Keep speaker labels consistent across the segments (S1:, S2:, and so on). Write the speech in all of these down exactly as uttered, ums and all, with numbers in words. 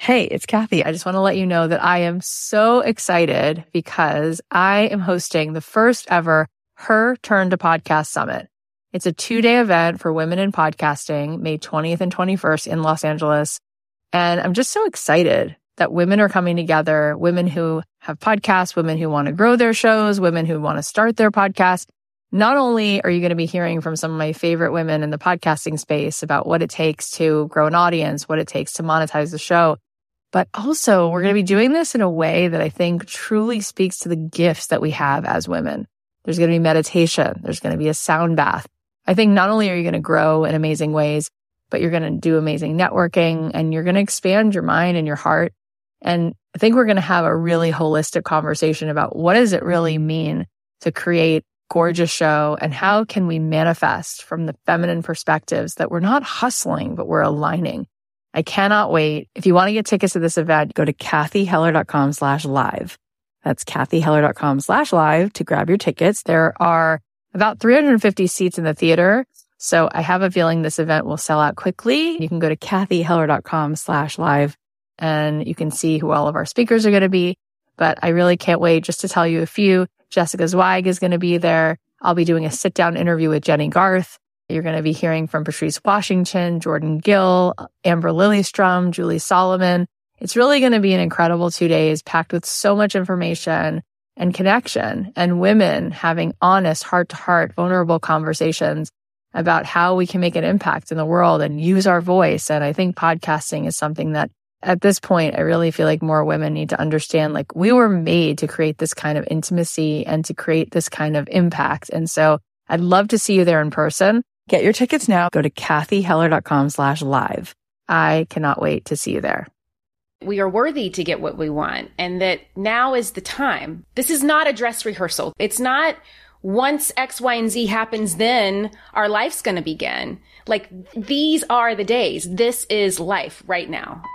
S1: Hey, it's Kathy. I just want to let you know that I am so excited because I am hosting the first ever Her Turn to Podcast Summit. It's a two-day event for women in podcasting, May twentieth and twenty-first in Los Angeles. And I'm just so excited that women are coming together, women who have podcasts, women who want to grow their shows, women who want to start their podcast. Not only are you going to be hearing from some of my favorite women in the podcasting space about what it takes to grow an audience, what it takes to monetize the show, but also we're going to be doing this in a way that I think truly speaks to the gifts that we have as women. There's going to be meditation. There's going to be a sound bath. I think not only are you going to grow in amazing ways, but you're going to do amazing networking and you're going to expand your mind and your heart. And I think we're going to have a really holistic conversation about what does it really mean to create a gorgeous show and how can we manifest from the feminine perspectives that we're not hustling, but we're aligning. I cannot wait. If you want to get tickets to this event, go to kathyheller.com slash live. That's kathyheller.com slash live to grab your tickets. There are about three hundred fifty seats in the theater. So I have a feeling this event will sell out quickly. You can go to kathyheller.com slash live and you can see who all of our speakers are going to be. But I really can't wait just to tell you a few. Jessica Zweig is going to be there. I'll be doing a sit down interview with Jenny Garth. You're going to be hearing from Patrice Washington, Jordan Gill, Amber Lillystrom, Julie Solomon. It's really going to be an incredible two days packed with so much information and connection and women having honest, heart-to-heart, vulnerable conversations about how we can make an impact in the world and use our voice. And I think podcasting is something that at this point, I really feel like more women need to understand, like we were made to create this kind of intimacy and to create this kind of impact. And so I'd love to see you there in person. Get your tickets now. Go to kathyheller.com slash live. I cannot wait to see you there.
S2: We are worthy to get what we want and that now is the time. This is not a dress rehearsal. It's not once X, Y, and Z happens, then our life's going to begin. Like these are the days. This is life right now.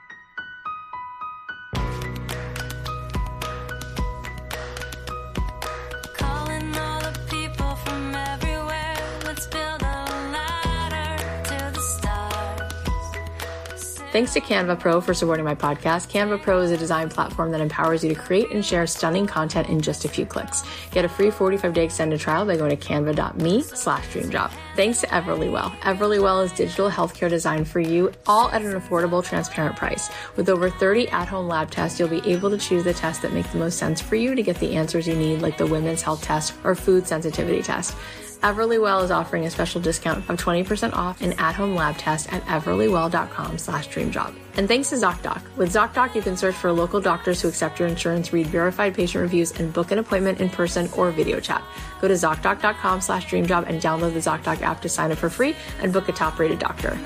S1: Thanks to Canva Pro for supporting my podcast. Canva Pro is a design platform that empowers you to create and share stunning content in just a few clicks. Get a free forty-five day extended trial by going to canva.me slash dreamjob. Thanks to Everlywell. Everlywell is digital healthcare designed for you, all at an affordable, transparent price. With over thirty at-home lab tests, you'll be able to choose the tests that make the most sense for you to get the answers you need, like the women's health test or food sensitivity test. Everlywell is offering a special discount of twenty percent off an at-home lab test at everlywell.com slash dreamjob. And thanks to ZocDoc. With ZocDoc, you can search for local doctors who accept your insurance, read verified patient reviews, and book an appointment in person or video chat. Go to ZocDoc.com slash dreamjob and download the ZocDoc app to sign up for free and book a top-rated doctor.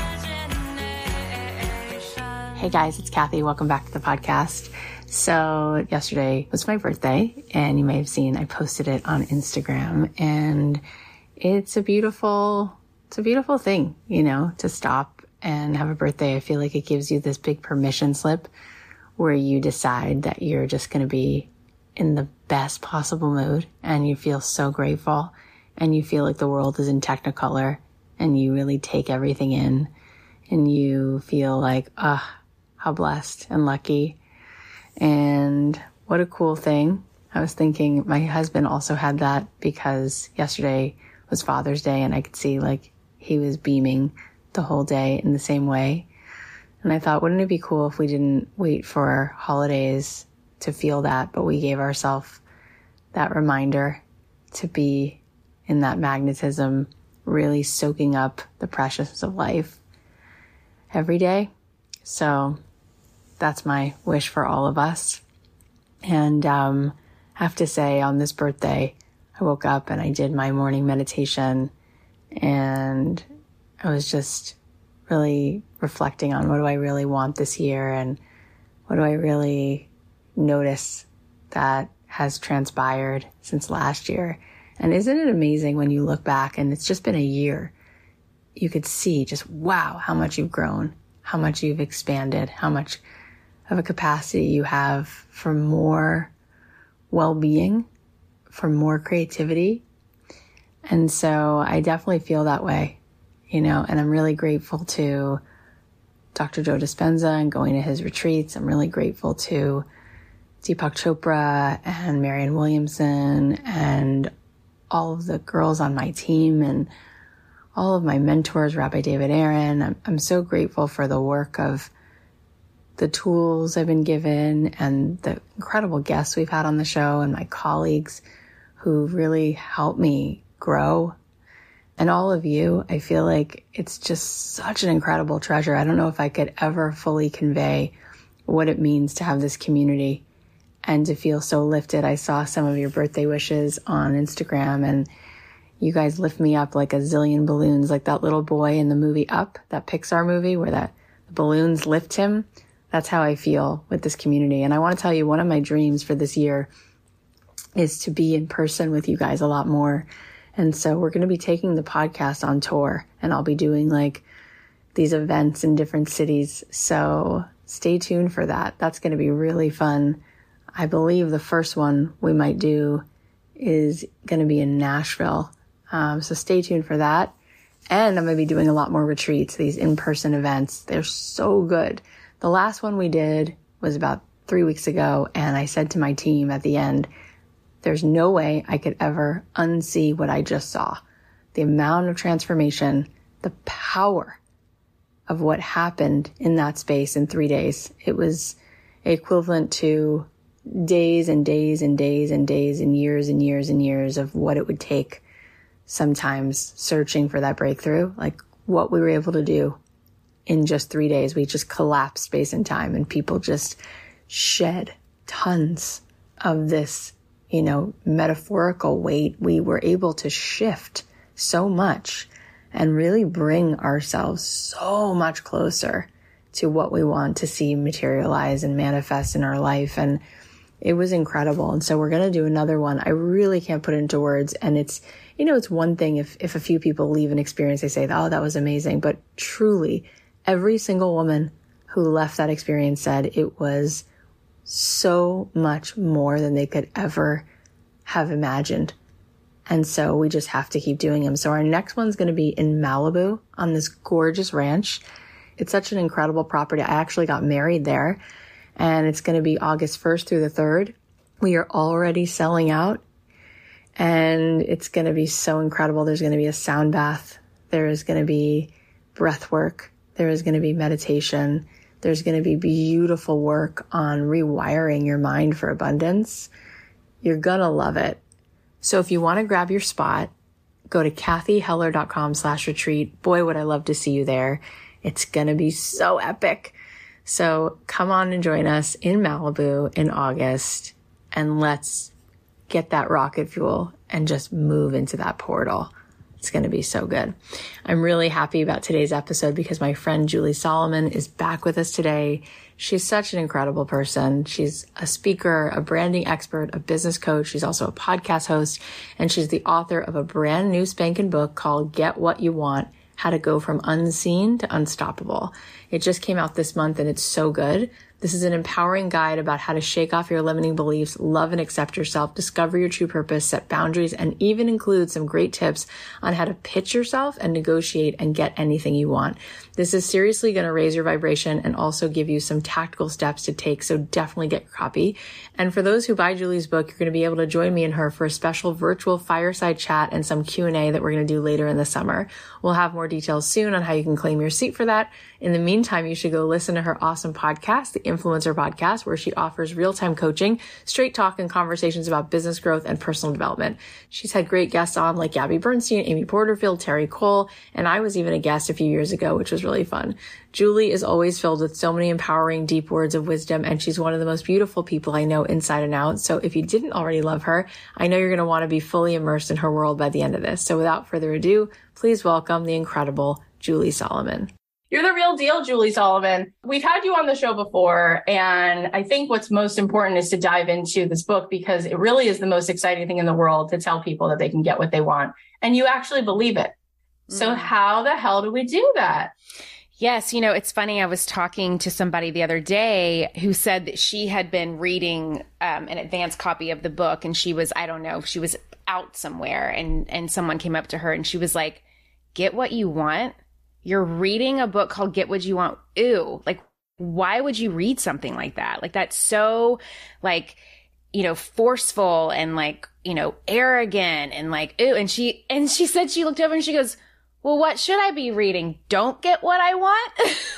S1: Hey guys, it's Kathy. Welcome back to the podcast. So yesterday was my birthday, and you may have seen I posted it on Instagram, and it's a beautiful, it's a beautiful thing, you know, to stop and have a birthday. I feel like it gives you this big permission slip where you decide that you're just going to be in the best possible mood, and you feel so grateful, and you feel like the world is in Technicolor, and you really take everything in, and you feel like, ah, oh, how blessed and lucky. And what a cool thing. I was thinking my husband also had that because yesterday was Father's Day, and I could see like he was beaming the whole day in the same way. And I thought, wouldn't it be cool if we didn't wait for holidays to feel that, but we gave ourselves that reminder to be in that magnetism, really soaking up the preciousness of life every day. So that's my wish for all of us. And um, I have to say, on this birthday, I woke up and I did my morning meditation, and I was just really reflecting on what do I really want this year, and what do I really notice that has transpired since last year. And isn't it amazing when you look back and it's just been a year, you could see just, wow, how much you've grown, how much you've expanded, how much of a capacity you have for more well-being, for more creativity. And so I definitely feel that way, you know, and I'm really grateful to Doctor Joe Dispenza and going to his retreats. I'm really grateful to Deepak Chopra and Marianne Williamson and all of the girls on my team and all of my mentors, Rabbi David Aaron. I'm, I'm so grateful for the work of the tools I've been given and the incredible guests we've had on the show and my colleagues who really helped me grow. And all of you, I feel like it's just such an incredible treasure. I don't know if I could ever fully convey what it means to have this community and to feel so lifted. I saw some of your birthday wishes on Instagram and you guys lift me up like a zillion balloons, like that little boy in the movie Up, that Pixar movie where that the balloons lift him. That's how I feel with this community. And I want to tell you, one of my dreams for this year is to be in person with you guys a lot more. And so we're going to be taking the podcast on tour and I'll be doing like these events in different cities. So stay tuned for that. That's going to be really fun. I believe the first one we might do is going to be in Nashville. Um, so stay tuned for that. And I'm going to be doing a lot more retreats, these in-person events. They're so good. The last one we did was about three weeks ago, and I said to my team at the end, there's no way I could ever unsee what I just saw. The amount of transformation, the power of what happened in that space in three days. It was equivalent to days and days and days and days and years and years and years of what it would take sometimes searching for that breakthrough, like what we were able to do in just three days. We just collapsed space and time and people just shed tons of this, you know, metaphorical weight. We were able to shift so much and really bring ourselves so much closer to what we want to see materialize and manifest in our life. And it was incredible. And so we're going to do another one. I really can't put it into words. And it's, you know, it's one thing if, if a few people leave an experience, they say, oh, that was amazing. But truly, every single woman who left that experience said it was so much more than they could ever have imagined. And so we just have to keep doing them. So our next one's going to be in Malibu on this gorgeous ranch. It's such an incredible property. I actually got married there and it's going to be August first through the third. We are already selling out and it's going to be so incredible. There's going to be a sound bath. There is going to be breath work. There is going to be meditation. There's going to be beautiful work on rewiring your mind for abundance. You're going to love it. So if you want to grab your spot, go to kathyheller.com slash retreat. Boy, would I love to see you there. It's going to be so epic. So come on and join us in Malibu in August and let's get that rocket fuel and just move into that portal. It's going to be so good. I'm really happy about today's episode because my friend Julie Solomon is back with us today. She's such an incredible person. She's a speaker, a branding expert, a business coach. She's also a podcast host, and she's the author of a brand new spanking book called Get What You Want, How to Go From Unseen to Unstoppable. It just came out this month and it's so good. This is an empowering guide about how to shake off your limiting beliefs, love and accept yourself, discover your true purpose, set boundaries, and even includes some great tips on how to pitch yourself and negotiate and get anything you want. This is seriously going to raise your vibration and also give you some tactical steps to take. So definitely get your copy. And for those who buy Julie's book, you're going to be able to join me and her for a special virtual fireside chat and some Q and A that we're going to do later in the summer. We'll have more details soon on how you can claim your seat for that. In the meantime, you should go listen to her awesome podcast, the Influencer Podcast, where she offers real-time coaching, straight talk, and conversations about business growth and personal development. She's had great guests on like Gabby Bernstein, Amy Porterfield, Terry Cole, and I was even a guest a few years ago, which was really fun. Julie is always filled with so many empowering, deep words of wisdom, and she's one of the most beautiful people I know inside and out. So if you didn't already love her, I know you're going to want to be fully immersed in her world by the end of this. So without further ado, please welcome the incredible Julie Solomon.
S3: You're the real deal, Julie Solomon. We've had you on the show before, and I think what's most important is to dive into this book because it really is the most exciting thing in the world to tell people that they can get what they want. And you actually believe it. Mm. So how the hell do we do that?
S2: Yes. You know, it's funny. I was talking to somebody the other day who said that she had been reading um, an advanced copy of the book and she was, I don't know, she was out somewhere and, and someone came up to her and she was like, get what you want. you're reading a book called Get What You Want. Ew. Like, why would you read something like that? Like, that's so like, you know, forceful and like, you know, arrogant and like, ew. And she, and she said, she looked over and she goes, well, what should I be reading? Don't Get What I Want?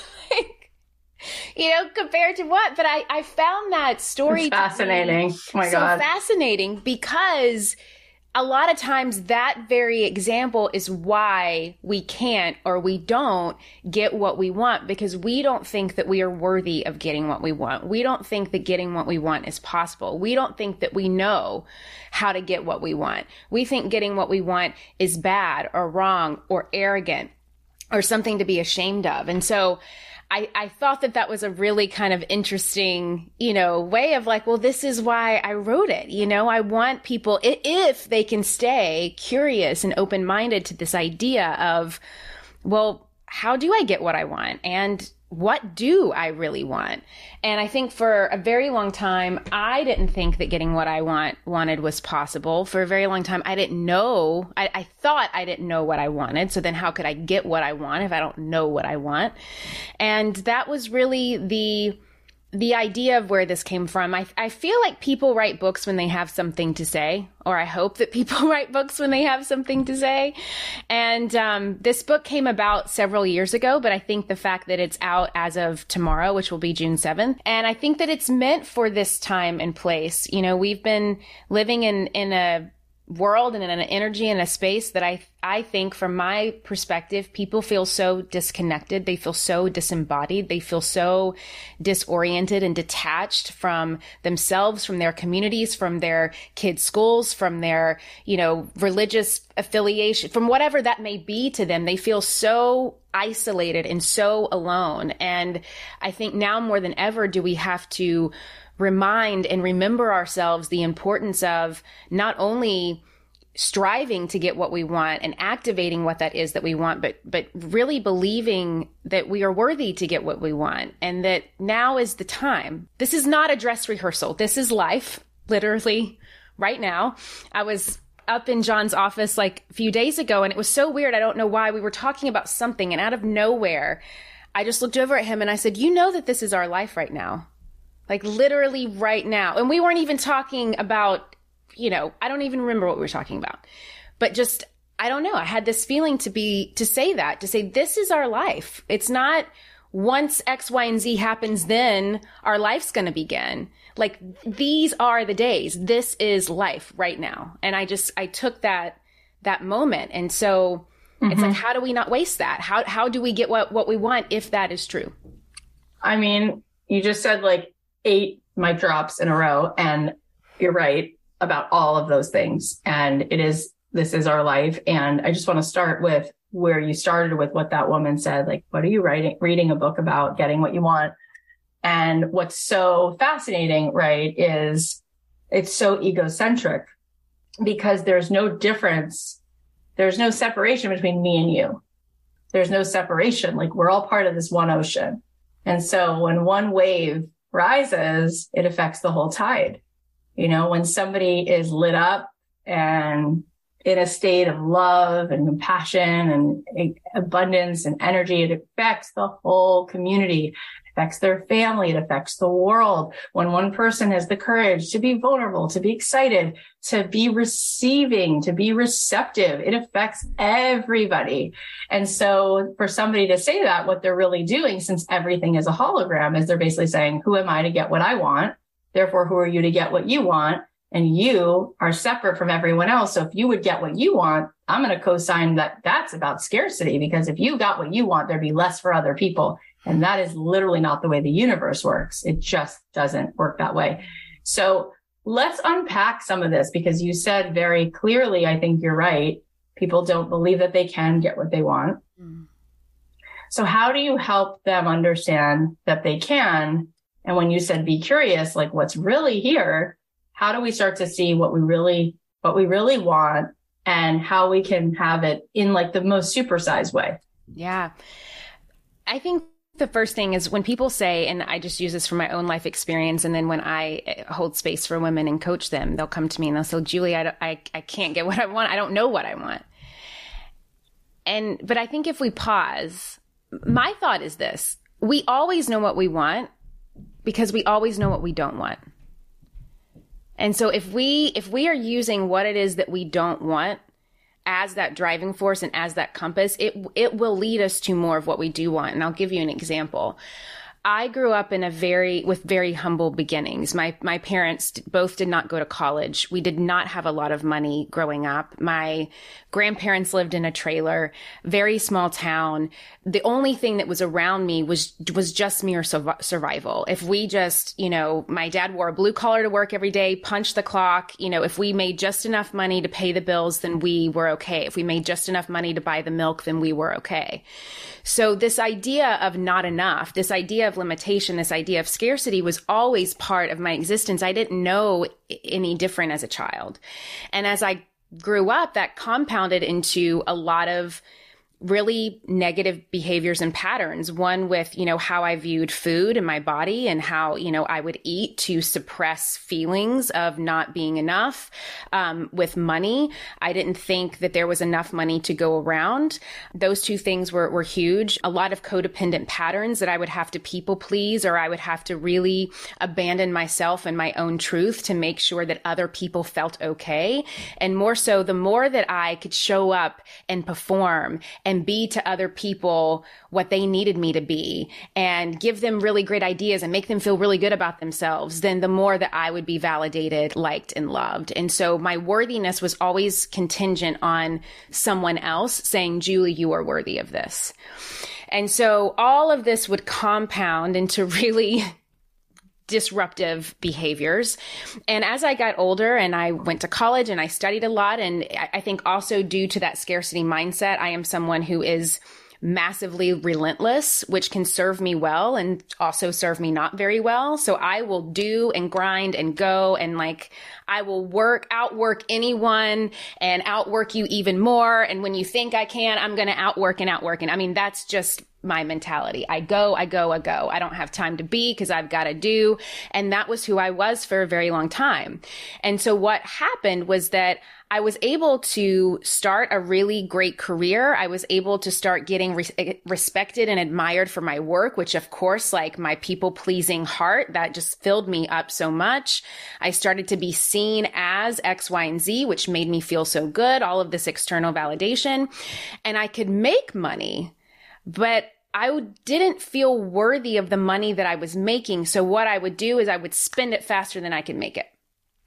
S2: Like, you know, compared to what? But I, I found that story
S3: it's fascinating. Oh my
S2: so
S3: God.
S2: fascinating because a lot of times that very example is why we can't or we don't get what we want, because we don't think that we are worthy of getting what we want. We don't think that getting what we want is possible. We don't think that we know how to get what we want. We think getting what we want is bad or wrong or arrogant or something to be ashamed of. And so I, I thought that that was a really kind of interesting, you know, way of like, well, this is why I wrote it. You know, I want people, if they can stay curious and open-minded to this idea of, well, how do I get what I want? And what do I really want? And I think for a very long time, I didn't think that getting what I want wanted was possible. For a very long time, I didn't know. I, I thought I didn't know what I wanted. So then how could I get what I want if I don't know what I want? And that was really the the idea of where this came from. I, I feel like people write books when they have something to say, or I hope that people write books when they have something to say. And um, this book came about several years ago, but I think the fact that it's out as of tomorrow, which will be June seventh, and I think that it's meant for this time and place. You know, we've been living in, in a world and in an energy and a space that I I think from my perspective, people feel so disconnected. They feel so disembodied. They feel so disoriented and detached from themselves, from their communities, from their kids' schools, from their, you know, religious affiliation, from whatever that may be to them. They feel so isolated and so alone. And I think now more than ever do we have to remind and remember ourselves the importance of not only striving to get what we want and activating what that is that we want, but but really believing that we are worthy to get what we want, and that now is the time. This is not a dress rehearsal. This is life, literally, right now. I was up in John's office like a few days ago, and it was so weird. I don't know why. We were talking about something, and out of nowhere, I just looked over at him and I said, you know that this is our life right now. Like literally right now. And we weren't even talking about, you know, I don't even remember what we were talking about, but just, I don't know. I had this feeling to be, to say that, to say, this is our life. It's not once X, Y, and Z happens, then our life's going to begin. Like these are the days. This is life right now. And I just, I took that, that moment. And so mm-hmm. It's like, how do we not waste that? How, how do we get what, what we want if that is true?
S3: I mean, you just said like, eight mic drops in a row. And you're right about all of those things. And it is, this is our life. And I just want to start with where you started with what that woman said, like, what are you writing, reading a book about getting what you want? And what's so fascinating, right, is it's so egocentric because there's no difference. There's no separation between me and you. There's no separation. Like we're all part of this one ocean. And so when one wave rises, it affects the whole tide. You know, when somebody is lit up and in a state of love and compassion and abundance and energy, it affects the whole community, it affects their family, it affects the world. When one person has the courage to be vulnerable, to be excited, to be receiving, to be receptive, it affects everybody. And so for somebody to say that, what they're really doing, since everything is a hologram, is they're basically saying, who am I to get what I want? Therefore, who are you to get what you want? And you are separate from everyone else. So if you would get what you want, I'm going to co-sign that that's about scarcity, because if you got what you want, there'd be less for other people. And that is literally not the way the universe works. It just doesn't work that way. So let's unpack some of this, because you said very clearly, I think you're right. People don't believe that they can get what they want. Mm. So how do you help them understand that they can? And when you said be curious, like what's really here, how do we start to see what we really, what we really want and how we can have it in like the most supersized way?
S2: Yeah. I think the first thing is when people say, and I just use this from my own life experience, and then when I hold space for women and coach them, they'll come to me and they'll say, Julie, I, don't, I, I can't get what I want. I don't know what I want. And, but I think if we pause, my thought is this: we always know what we want because we always know what we don't want. And so if we, if we are using what it is that we don't want as that driving force and as that compass, it, it will lead us to more of what we do want. And I'll give you an example. I grew up in a very, with very humble beginnings. My, my parents both did not go to college. We did not have a lot of money growing up. My grandparents lived in a trailer, very small town. The only thing that was around me was, was just mere survival. If we just, you know, my dad wore a blue collar to work every day, punched the clock. You know, if we made just enough money to pay the bills, then we were okay. If we made just enough money to buy the milk, then we were okay. So this idea of not enough, this idea of limitation, this idea of scarcity was always part of my existence. I didn't know any different as a child. And as I grew up, that compounded into a lot of really negative behaviors and patterns. One with, you know, how I viewed food in my body and how, you know, I would eat to suppress feelings of not being enough. Um, with money, I didn't think that there was enough money to go around. Those two things were, were huge. A lot of codependent patterns that I would have to people please, or I would have to really abandon myself and my own truth to make sure that other people felt okay. And more so, the more that I could show up and perform and be to other people what they needed me to be and give them really great ideas and make them feel really good about themselves, then the more that I would be validated, liked, and loved. And so my worthiness was always contingent on someone else saying, Julie, you are worthy of this. And so all of this would compound into really disruptive behaviors. And as I got older and I went to college and I studied a lot, and I think also due to that scarcity mindset, I am someone who is massively relentless, which can serve me well and also serve me not very well. So I will do and grind and go and like, I will work, outwork anyone and outwork you even more. And when you think I can, I'm going to outwork and outwork. And I mean, that's just my mentality. I go, I go, I go. I don't have time to be because I've got to do. And that was who I was for a very long time. And so what happened was that I was able to start a really great career. I was able to start getting re- respected and admired for my work, which of course, like my people pleasing heart, that just filled me up so much. I started to be seen as X, Y, and Z, which made me feel so good, all of this external validation. And I could make money, but I didn't feel worthy of the money that I was making. So what I would do is I would spend it faster than I could make it.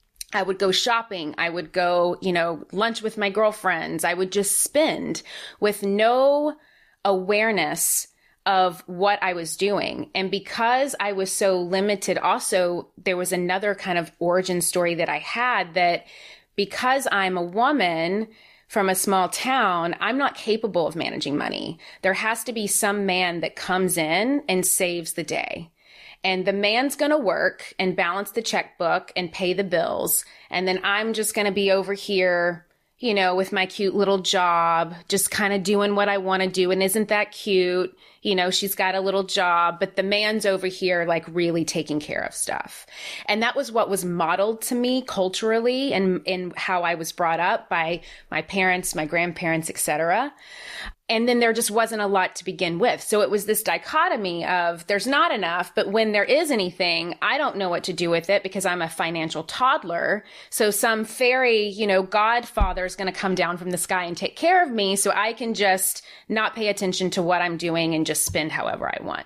S2: I would go shopping. I would go, you know, lunch with my girlfriends. I would just spend with no awareness of what I was doing. And because I was so limited, also, there was another kind of origin story that I had that because I'm a woman from a small town, I'm not capable of managing money. There has to be some man that comes in and saves the day. And the man's going to work and balance the checkbook and pay the bills. And then I'm just going to be over here, you know, with my cute little job, just kind of doing what I want to do. And isn't that cute? You know, she's got a little job, but the man's over here, like really taking care of stuff. And that was what was modeled to me culturally and in how I was brought up by my parents, my grandparents, et cetera. And then there just wasn't a lot to begin with. So it was this dichotomy of there's not enough, but when there is anything, I don't know what to do with it because I'm a financial toddler. So some fairy, you know, godfather is going to come down from the sky and take care of me so I can just not pay attention to what I'm doing and just spend however I want.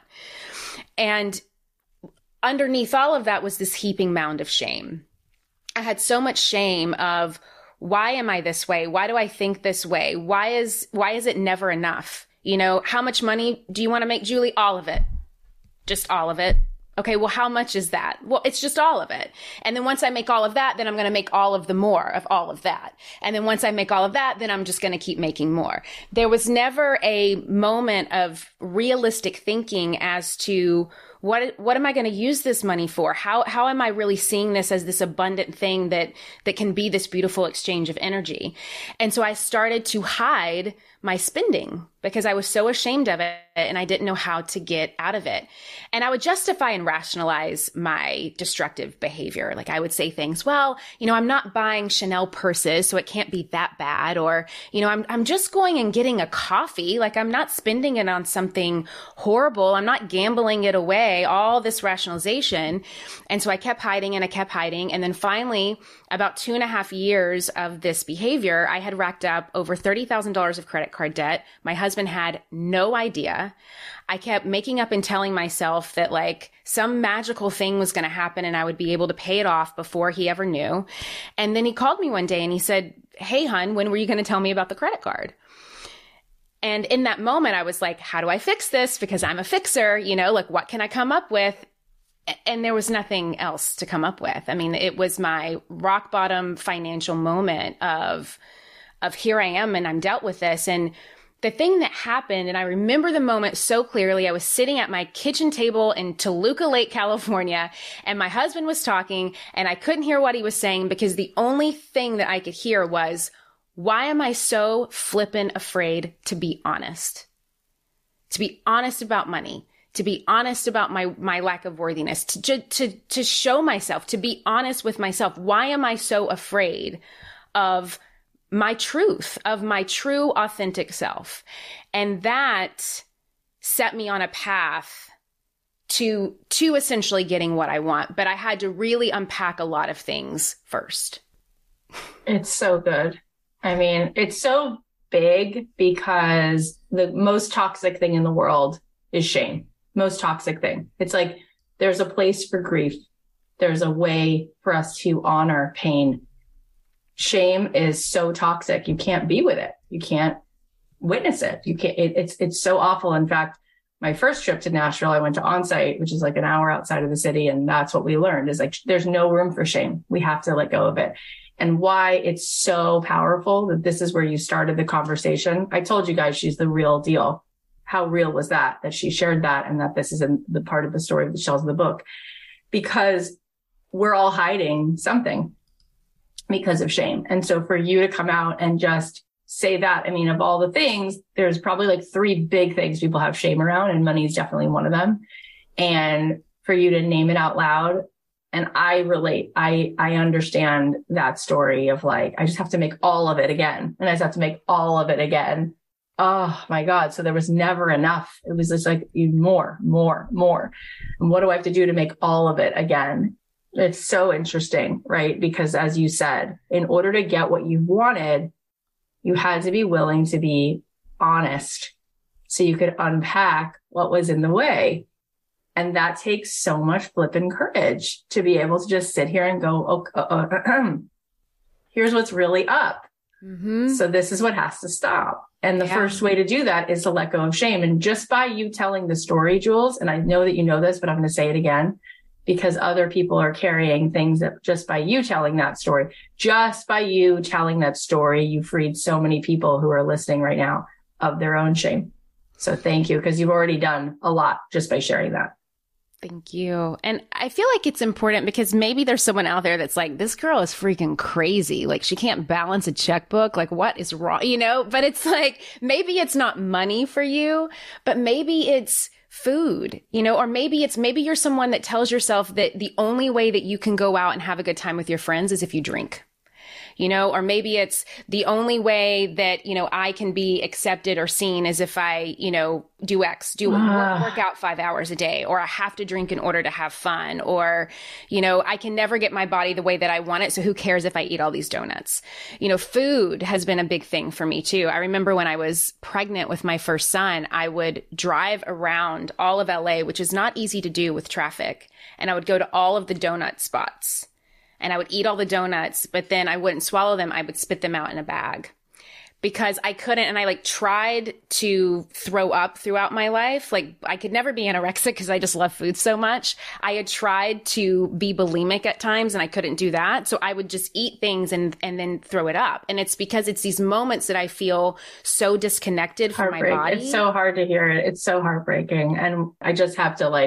S2: And underneath all of that was this heaping mound of shame. I had so much shame of, why am I this way? Why do I think this way? Why is, why is it never enough? You know, how much money do you want to make, Julie? All of it. Just all of it. Okay, well, how much is that? Well, it's just all of it. And then once I make all of that, then I'm going to make all of the more of all of that. And then once I make all of that, then I'm just going to keep making more. There was never a moment of realistic thinking as to What, what am I going to use this money for? How, how am I really seeing this as this abundant thing that, that can be this beautiful exchange of energy? And so I started to hide my spending because I was so ashamed of it and I didn't know how to get out of it. And I would justify and rationalize my destructive behavior. Like I would say things, well, you know, I'm not buying Chanel purses, so it can't be that bad. Or, you know, I'm, I'm just going and getting a coffee. Like I'm not spending it on something horrible. I'm not gambling it away, all this rationalization. And so I kept hiding and I kept hiding. And then finally, about two and a half years of this behavior, I had racked up over thirty thousand dollars of credit card debt. My husband had no idea. I kept making up and telling myself that like some magical thing was going to happen and I would be able to pay it off before he ever knew. And then he called me one day and he said, hey, hun, when were you going to tell me about the credit card? And in that moment, I was like, how do I fix this? Because I'm a fixer, you know, like what can I come up with? And there was nothing else to come up with. I mean, it was my rock bottom financial moment of, of here I am and I'm dealt with this. And the thing that happened, and I remember the moment so clearly, I was sitting at my kitchen table in Toluca Lake, California, and my husband was talking and I couldn't hear what he was saying because the only thing that I could hear was, why am I so flippin' afraid to be honest? To be honest about money. To be honest about my, my lack of worthiness, to, to, to show myself, to be honest with myself. Why am I so afraid of my truth, of my true authentic self? And that set me on a path to, to essentially getting what I want. But I had to really unpack a lot of things first.
S3: It's so good. I mean, it's so big because the most toxic thing in the world is shame. Most toxic thing. It's like there's a place for grief. There's a way for us to honor pain. Shame is so toxic. You can't be with it. You can't witness it. You can't, it, it's, it's so awful. In fact, my first trip to Nashville, I went to Onsite, which is like an hour outside of the city. And that's what we learned is like, there's no room for shame. We have to let go of it. And why it's so powerful that this is where you started the conversation. I told you guys she's the real deal. How real was that, that she shared that and that this is in the part of the story that tells the book, because we're all hiding something because of shame. And so for you to come out and just say that, I mean, of all the things, there's probably like three big things people have shame around, and money is definitely one of them. And for you to name it out loud, and I relate, I, I understand that story of like, I just have to make all of it again. And I just have to make all of it again. Oh my God. So there was never enough. It was just like more, more, more. And what do I have to do to make all of it again? It's so interesting, right? Because as you said, in order to get what you wanted, you had to be willing to be honest so you could unpack what was in the way. And that takes so much flipping courage to be able to just sit here and go, oh, uh, uh, here's what's really up. Mm-hmm. So this is what has to stop. And the yeah. first way to do that is to let go of shame. And just by you telling the story, Jules, and I know that you know this, but I'm going to say it again, because other people are carrying things that just by you telling that story, just by you telling that story, you freed so many people who are listening right now of their own shame. So thank you, because you've already done a lot just by sharing that.
S2: Thank you. And I feel like it's important because maybe there's someone out there that's like, this girl is freaking crazy. Like she can't balance a checkbook. Like what is wrong? You know, but it's like, maybe it's not money for you, but maybe it's food, you know, or maybe it's, maybe you're someone that tells yourself that the only way that you can go out and have a good time with your friends is if you drink. You know, or maybe it's the only way that, you know, I can be accepted or seen is if I, you know, do X, do work, work out five hours a day, or I have to drink in order to have fun, or, you know, I can never get my body the way that I want it. So who cares if I eat all these donuts? You know, food has been a big thing for me too. I remember when I was pregnant with my first son, I would drive around all of L A, which is not easy to do with traffic. And I would go to all of the donut spots. And I would eat all the donuts, but then I wouldn't swallow them. I would spit them out in a bag because I couldn't. And I like tried to throw up throughout my life. Like I could never be anorexic because I just love food so much. I had tried to be bulimic at times and I couldn't do that. So I would just eat things and, and then throw it up. And it's because it's these moments that I feel so disconnected from my body.
S3: It's so hard to hear it. It's so heartbreaking. And I just have to like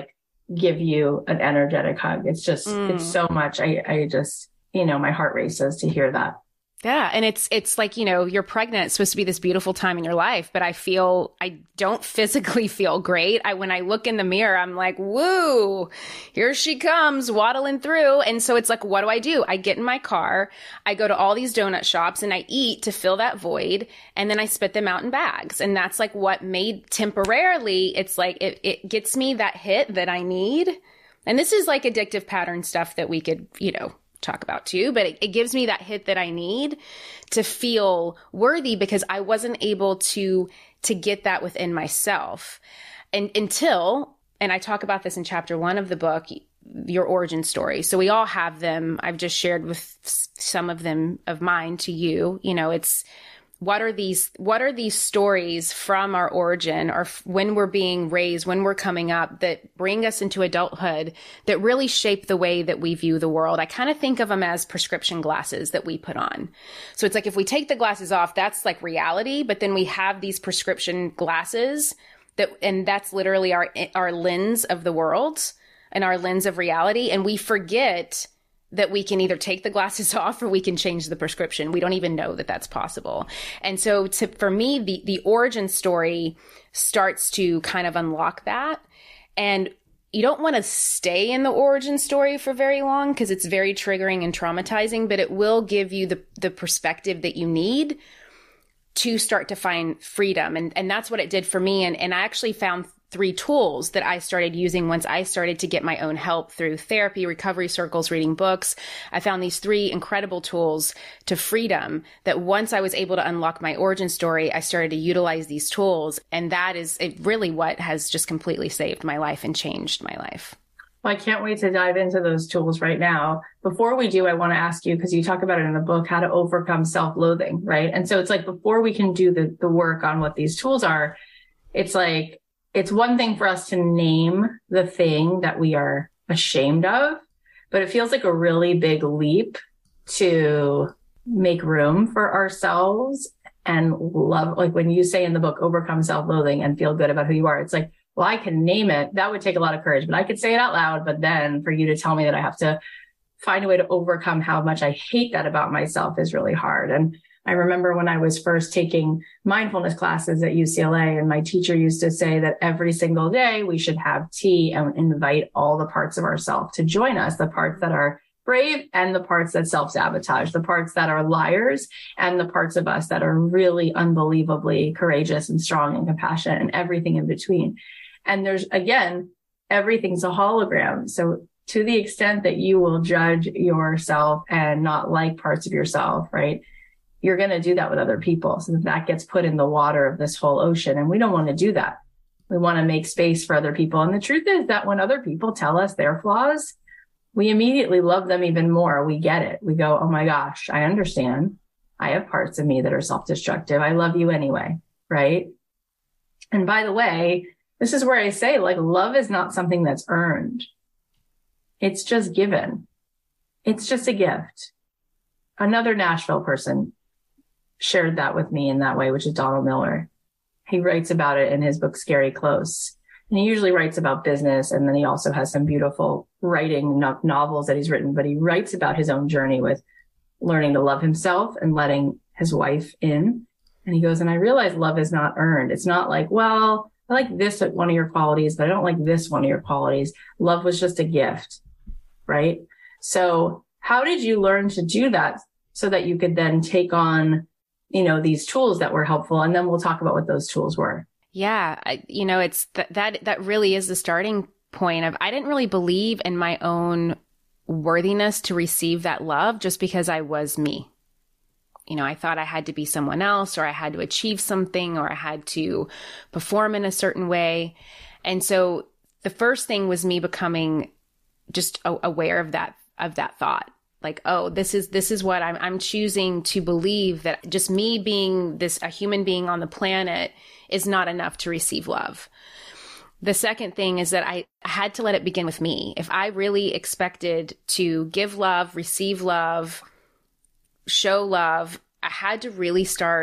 S3: give you an energetic hug. It's just, mm. it's so much. I, I just, you know, my heart races to hear that.
S2: Yeah. And it's, it's like, you know, you're pregnant. It's supposed to be this beautiful time in your life, but I feel, I don't physically feel great. I, when I look in the mirror, I'm like, woo, here she comes waddling through. And so it's like, what do I do? I get in my car, I go to all these donut shops and I eat to fill that void. And then I spit them out in bags. And that's like what made temporarily, it's like, it, it gets me that hit that I need. And this is like addictive pattern stuff that we could, you know, talk about too, but it, it gives me that hit that I need to feel worthy, because I wasn't able to, to get that within myself. And until, and I talk about this in chapter one of the book, your origin story. So we all have them. I've just shared with some of them of mine to you. You know, it's, what are these, what are these stories from our origin, or f- when we're being raised, when we're coming up, that bring us into adulthood, that really shape the way that we view the world? I kind of think of them as prescription glasses that we put on. So it's like, if we take the glasses off, that's like reality, but then we have these prescription glasses that, and that's literally our, our lens of the world and our lens of reality. And we forget that we can either take the glasses off or we can change the prescription. We don't even know that that's possible. And so to, for me, the, the origin story starts to kind of unlock that. And you don't want to stay in the origin story for very long, because it's very triggering and traumatizing, but it will give you the, the perspective that you need to start to find freedom. And, and that's what it did for me. And, and I actually found three tools that I started using once I started to get my own help through therapy, recovery circles, reading books. I found these three incredible tools to freedom that once I was able to unlock my origin story, I started to utilize these tools. And that is it really what has just completely saved my life and changed my life.
S3: Well, I can't wait to dive into those tools right now. Before we do, I want to ask you, because you talk about it in the book, how to overcome self-loathing, right? And so it's like, before we can do the, the work on what these tools are, it's like, it's one thing for us to name the thing that we are ashamed of, but it feels like a really big leap to make room for ourselves and love. Like when you say in the book, overcome self-loathing and feel good about who you are, it's like, well, I can name it. That would take a lot of courage, but I could say it out loud. But then for you to tell me that I have to find a way to overcome how much I hate that about myself is really hard. And I remember when I was first taking mindfulness classes at U C L A, and my teacher used to say that every single day we should have tea and invite all the parts of ourselves to join us, the parts that are brave and the parts that self-sabotage, the parts that are liars and the parts of us that are really unbelievably courageous and strong and compassionate and everything in between. And there's, again, everything's a hologram. So to the extent that you will judge yourself and not like parts of yourself, right? You're going to do that with other people. So that gets put in the water of this whole ocean. And we don't want to do that. We want to make space for other people. And the truth is that when other people tell us their flaws, we immediately love them even more. We get it. We go, oh my gosh, I understand. I have parts of me that are self-destructive. I love you anyway. Right. And by the way, this is where I say, like, love is not something that's earned. It's just given. It's just a gift. Another Nashville person shared that with me in that way, which is Donald Miller. He writes about it in his book, Scary Close. And he usually writes about business. And then he also has some beautiful writing no- novels that he's written, but he writes about his own journey with learning to love himself and letting his wife in. And he goes, and I realized love is not earned. It's not like, well, I like this one of your qualities, but I don't like this one of your qualities. Love was just a gift, right? So how did you learn to do that so that you could then take on, you know, these tools that were helpful? And then we'll talk about what those tools were.
S2: Yeah. I, you know, it's th- that, that really is the starting point of, I didn't really believe in my own worthiness to receive that love just because I was me. You know, I thought I had to be someone else, or I had to achieve something, or I had to perform in a certain way. And so the first thing was me becoming just a- aware of that, of that thought. Like, oh, this is, this is what I'm, I'm choosing to believe, that just me being this, a human being on the planet is not enough to receive love. The second thing is that I had to let it begin with me. If I really expected to give love, receive love, show love, I had to really start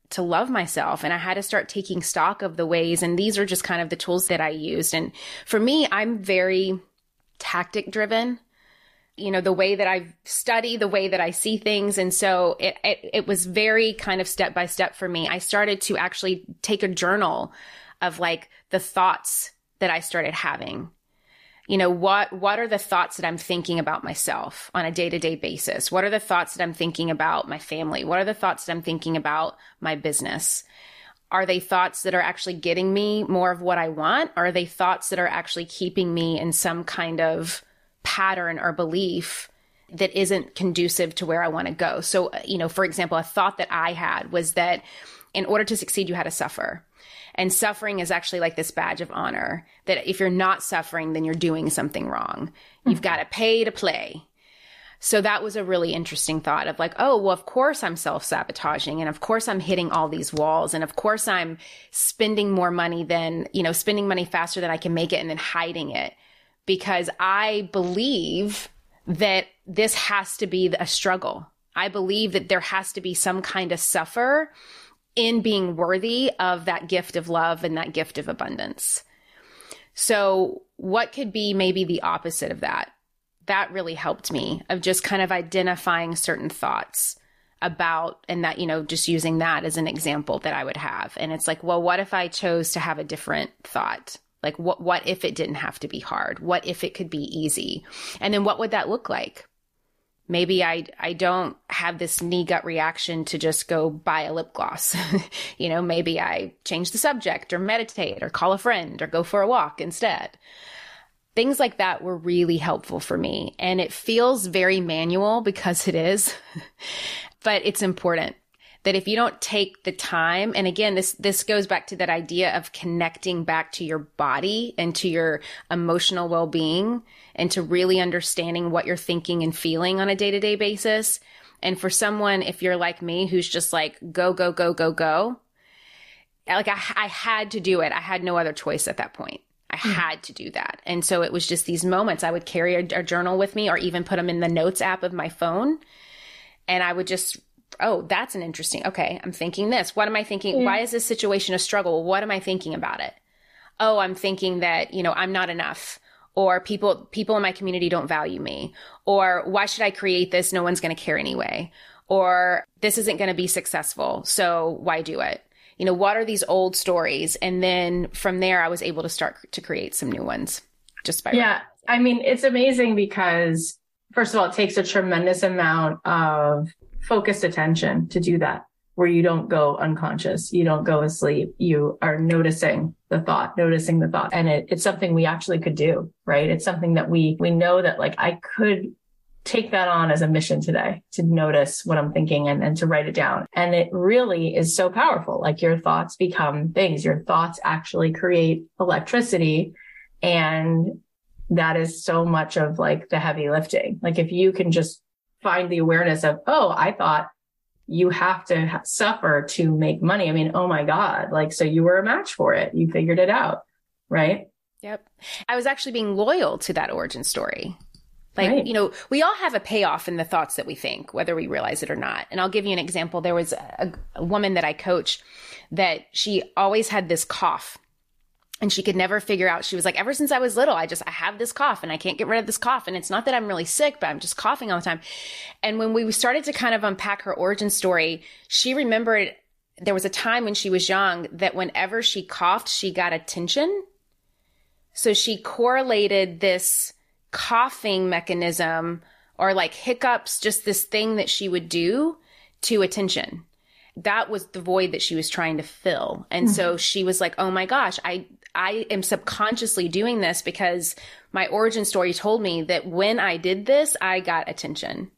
S2: to love myself. And I had to start taking stock of the ways. And these are just kind of the tools that I used. And for me, I'm very tactic driven, you know, the way that I study, the way that I see things. And so it, it, it was very kind of step by step for me. I started to actually take a journal of like the thoughts that I started having. You know, what, what are the thoughts that I'm thinking about myself on a day-to-day basis? What are the thoughts that I'm thinking about my family? What are the thoughts that I'm thinking about my business? Are they thoughts that are actually getting me more of what I want? Or are they thoughts that are actually keeping me in some kind of pattern or belief that isn't conducive to where I want to go? So, you know, for example, a thought that I had was that in order to succeed, you had to suffer. And suffering is actually like this badge of honor that if you're not suffering, then you're doing something wrong. Mm-hmm. You've got to pay to play. So that was a really interesting thought of like, oh, well, of course I'm self-sabotaging. And of course I'm hitting all these walls. And of course I'm spending more money than, you know, spending money faster than I can make it and then hiding it because I believe that this has to be a struggle. I believe that there has to be some kind of suffer in being worthy of that gift of love and that gift of abundance. So what could be maybe the opposite of that? That really helped me of just kind of identifying certain thoughts about, and that, you know, just using that as an example that I would have. And it's like, well, what if I chose to have a different thought? Like what, what if it didn't have to be hard? What if it could be easy? And then what would that look like? Maybe I, I don't have this knee gut reaction to just go buy a lip gloss. You know, maybe I change the subject or meditate or call a friend or go for a walk instead. Things like that were really helpful for me. And it feels very manual because it is, but it's important that if you don't take the time, and again, this, this goes back to that idea of connecting back to your body and to your emotional well-being and to really understanding what you're thinking and feeling on a day-to-day basis. And for someone, if you're like me, who's just like, go, go, go, go, go, like I, I had to do it. I had no other choice at that point. I had to do that. And so it was just these moments. I would carry a, a journal with me or even put them in the notes app of my phone. And I would just, oh, that's an interesting, okay, I'm thinking this. What am I thinking? Yeah. Why is this situation a struggle? What am I thinking about it? Oh, I'm thinking that, you know, I'm not enough, or people, people in my community don't value me, or why should I create this? No one's going to care anyway, or this isn't going to be successful. So why do it? You know, what are these old stories? And then from there, I was able to start to create some new ones just by.
S3: Yeah. I mean, it's amazing because first of all, it takes a tremendous amount of focused attention to do that, where you don't go unconscious, you don't go asleep, you are noticing the thought, noticing the thought. And it, it's something we actually could do, right? It's something that we, we know that like I could take that on as a mission today, to notice what I'm thinking and, and to write it down. And it really is so powerful. Like your thoughts become things, your thoughts actually create electricity. And that is so much of like the heavy lifting. Like if you can just find the awareness of, oh, I thought you have to ha- suffer to make money. I mean, oh my God. Like, so you were a match for it. You figured it out. Right.
S2: Yep. I was actually being loyal to that origin story. Like,
S3: right.
S2: You know, we all have a payoff in the thoughts that we think, whether we realize it or not. And I'll give you an example. There was a, a woman that I coached that she always had this cough. And she could never figure out, she was like, ever since I was little, I just, I have this cough and I can't get rid of this cough. And it's not that I'm really sick, but I'm just coughing all the time. And when we started to kind of unpack her origin story, she remembered there was a time when she was young that whenever she coughed, she got attention. So she correlated this coughing mechanism or like hiccups, just this thing that she would do, to attention. That was the void that she was trying to fill. And mm-hmm. so she was like, oh my gosh, I, I am subconsciously doing this because my origin story told me that when I did this, I got attention.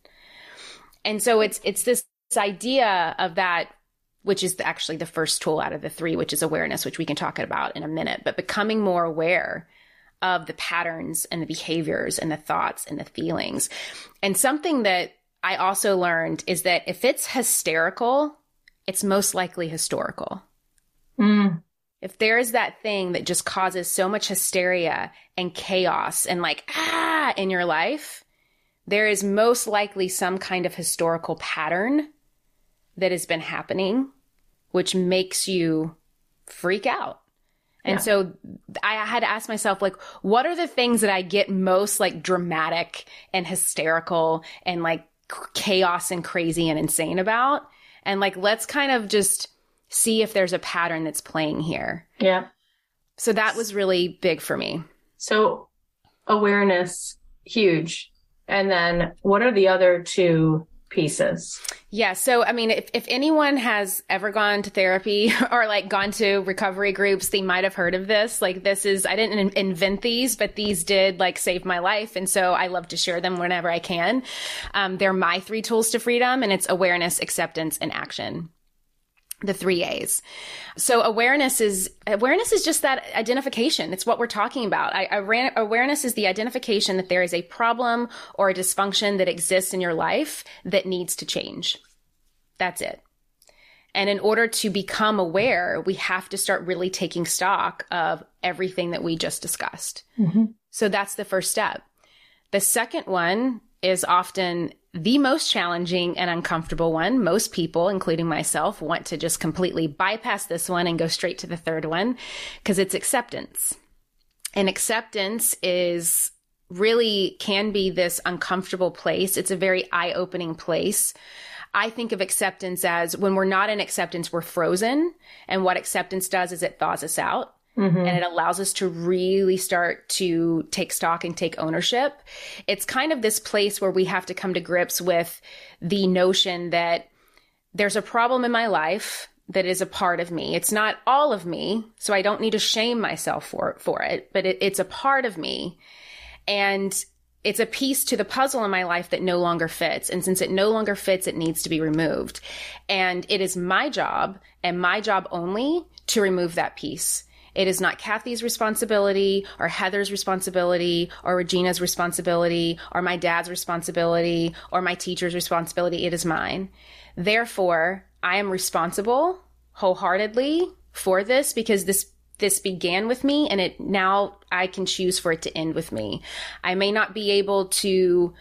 S2: And so it's, it's this idea of that, which is actually the first tool out of the three, which is awareness, which we can talk about in a minute, but becoming more aware of the patterns and the behaviors and the thoughts and the feelings. And something that I also learned is that if it's hysterical, it's most likely historical.
S3: Mm.
S2: If there is that thing that just causes so much hysteria and chaos and like, ah, in your life, there is most likely some kind of historical pattern that has been happening which makes you freak out. And yeah. so I had to ask myself, like, what are the things that I get most like dramatic and hysterical and like chaos and crazy and insane about? And like, let's kind of just see if there's a pattern that's playing here.
S3: Yeah.
S2: So that was really big for me.
S3: So awareness, huge. And then what are the other two pieces?
S2: Yeah. So, I mean, if, if anyone has ever gone to therapy or like gone to recovery groups, they might have heard of this. Like this is, I didn't in- invent these, but these did like save my life. And so I love to share them whenever I can. Um, they're my three tools to freedom, and it's awareness, acceptance, and action. The three A's. So awareness is, awareness is just that identification. It's what we're talking about. I, I ran, awareness is the identification that there is a problem or a dysfunction that exists in your life that needs to change. That's it. And in order to become aware, we have to start really taking stock of everything that we just discussed. Mm-hmm. So that's the first step. The second one is often the most challenging and uncomfortable one. Most people, including myself, want to just completely bypass this one and go straight to the third one because it's acceptance. And acceptance is really can be this uncomfortable place. It's a very eye-opening place. I think of acceptance as when we're not in acceptance, we're frozen. And what acceptance does is it thaws us out. Mm-hmm. And it allows us to really start to take stock and take ownership. It's kind of this place where we have to come to grips with the notion that there's a problem in my life that is a part of me. It's not all of me, so I don't need to shame myself for, for it, but it, it's a part of me. And it's a piece to the puzzle in my life that no longer fits. And since it no longer fits, it needs to be removed. And it is my job and my job only to remove that piece. It is not Kathy's responsibility or Heather's responsibility or Regina's responsibility or my dad's responsibility or my teacher's responsibility. It is mine. Therefore, I am responsible wholeheartedly for this because this this began with me and it now I can choose for it to end with me. I may not be able to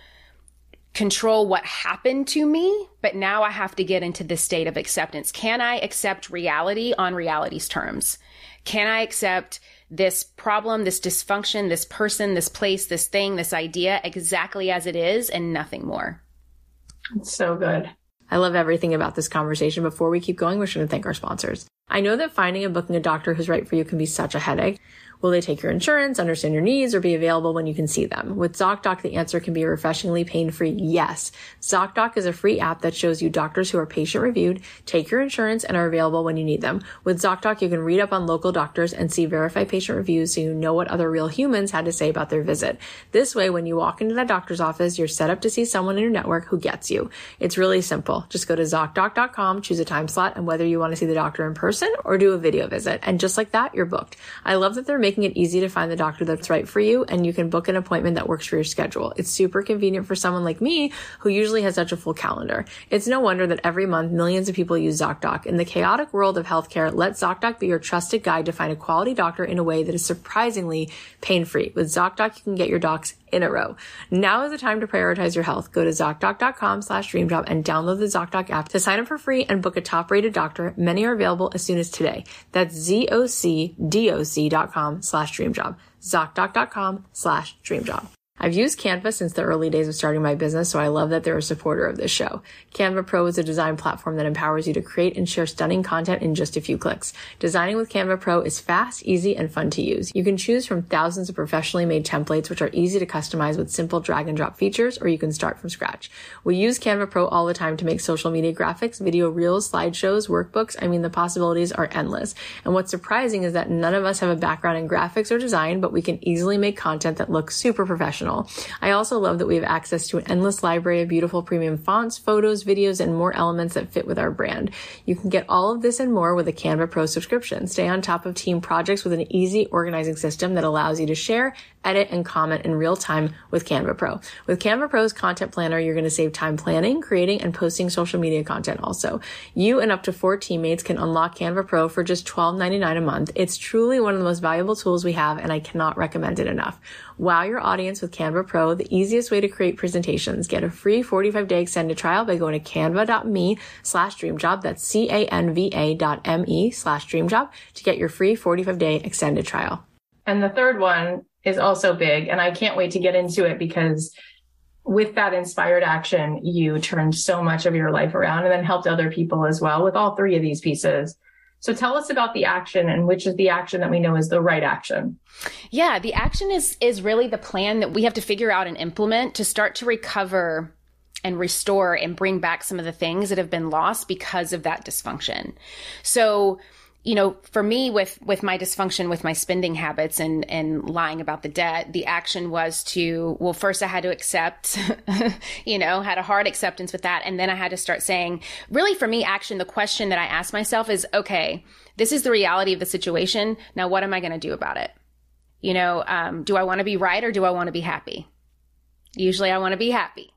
S2: control what happened to me, but now I have to get into this state of acceptance. Can I accept reality on reality's terms? Can I accept this problem, this dysfunction, this person, this place, this thing, this idea exactly as it is and nothing more?
S3: It's so good.
S1: I love everything about this conversation. Before we keep going, we're going to thank our sponsors. I know that finding and booking a doctor who's right for you can be such a headache. Will they take your insurance, understand your needs, or be available when you can see them? With ZocDoc, the answer can be refreshingly pain-free yes. ZocDoc is a free app that shows you doctors who are patient-reviewed, take your insurance, and are available when you need them. With ZocDoc, you can read up on local doctors and see verified patient reviews so you know what other real humans had to say about their visit. This way, when you walk into that doctor's office, you're set up to see someone in your network who gets you. It's really simple. Just go to ZocDoc dot com, choose a time slot, and whether you want to see the doctor in person or do a video visit. And just like that, you're booked. I love that they're making making it easy to find the doctor that's right for you, and you can book an appointment that works for your schedule. It's super convenient for someone like me who usually has such a full calendar. It's no wonder that every month millions of people use ZocDoc. In the chaotic world of healthcare, let ZocDoc be your trusted guide to find a quality doctor in a way that is surprisingly pain-free. With ZocDoc, you can get your docs in a row. Now is the time to prioritize your health. Go to ZocDoc dot com slash DreamJob and download the ZocDoc app to sign up for free and book a top-rated doctor. Many are available as soon as today. That's ZocDoc dot com slash DreamJob. ZocDoc dot com slash DreamJob. I've used Canva since the early days of starting my business, so I love that they're a supporter of this show. Canva Pro is a design platform that empowers you to create and share stunning content in just a few clicks. Designing with Canva Pro is fast, easy, and fun to use. You can choose from thousands of professionally made templates, which are easy to customize with simple drag and drop features, or you can start from scratch. We use Canva Pro all the time to make social media graphics, video reels, slideshows, workbooks. I mean, the possibilities are endless. And what's surprising is that none of us have a background in graphics or design, but we can easily make content that looks super professional. I also love that we have access to an endless library of beautiful premium fonts, photos, videos, and more elements that fit with our brand. You can get all of this and more with a Canva Pro subscription. Stay on top of team projects with an easy organizing system that allows you to share edit, and comment in real time with Canva Pro. With Canva Pro's content planner, you're going to save time planning, creating, and posting social media content also. You and up to four teammates can unlock Canva Pro for just twelve ninety-nine a month. It's truly one of the most valuable tools we have, and I cannot recommend it enough. Wow your audience with Canva Pro, the easiest way to create presentations. Get a free forty-five day extended trial by going to canva.me slash dreamjob. That's C-A-N-V-A dot M-E slash dreamjob to get your free forty-five day extended trial.
S3: And the third one is also big, and I can't wait to get into it because with that inspired action, you turned so much of your life around and then helped other people as well with all three of these pieces. So tell us about the action and which is the action that we know is the right action.
S2: Yeah, the action is is really the plan that we have to figure out and implement to start to recover and restore and bring back some of the things that have been lost because of that dysfunction. So, you know, for me with, with my dysfunction, with my spending habits and, and lying about the debt, the action was to, well, first I had to accept, you know, had a hard acceptance with that. And then I had to start saying, really for me, action, the question that I asked myself is, okay, this is the reality of the situation. Now, what am I going to do about it? You know, um, do I want to be right or do I want to be happy? Usually I want to be happy.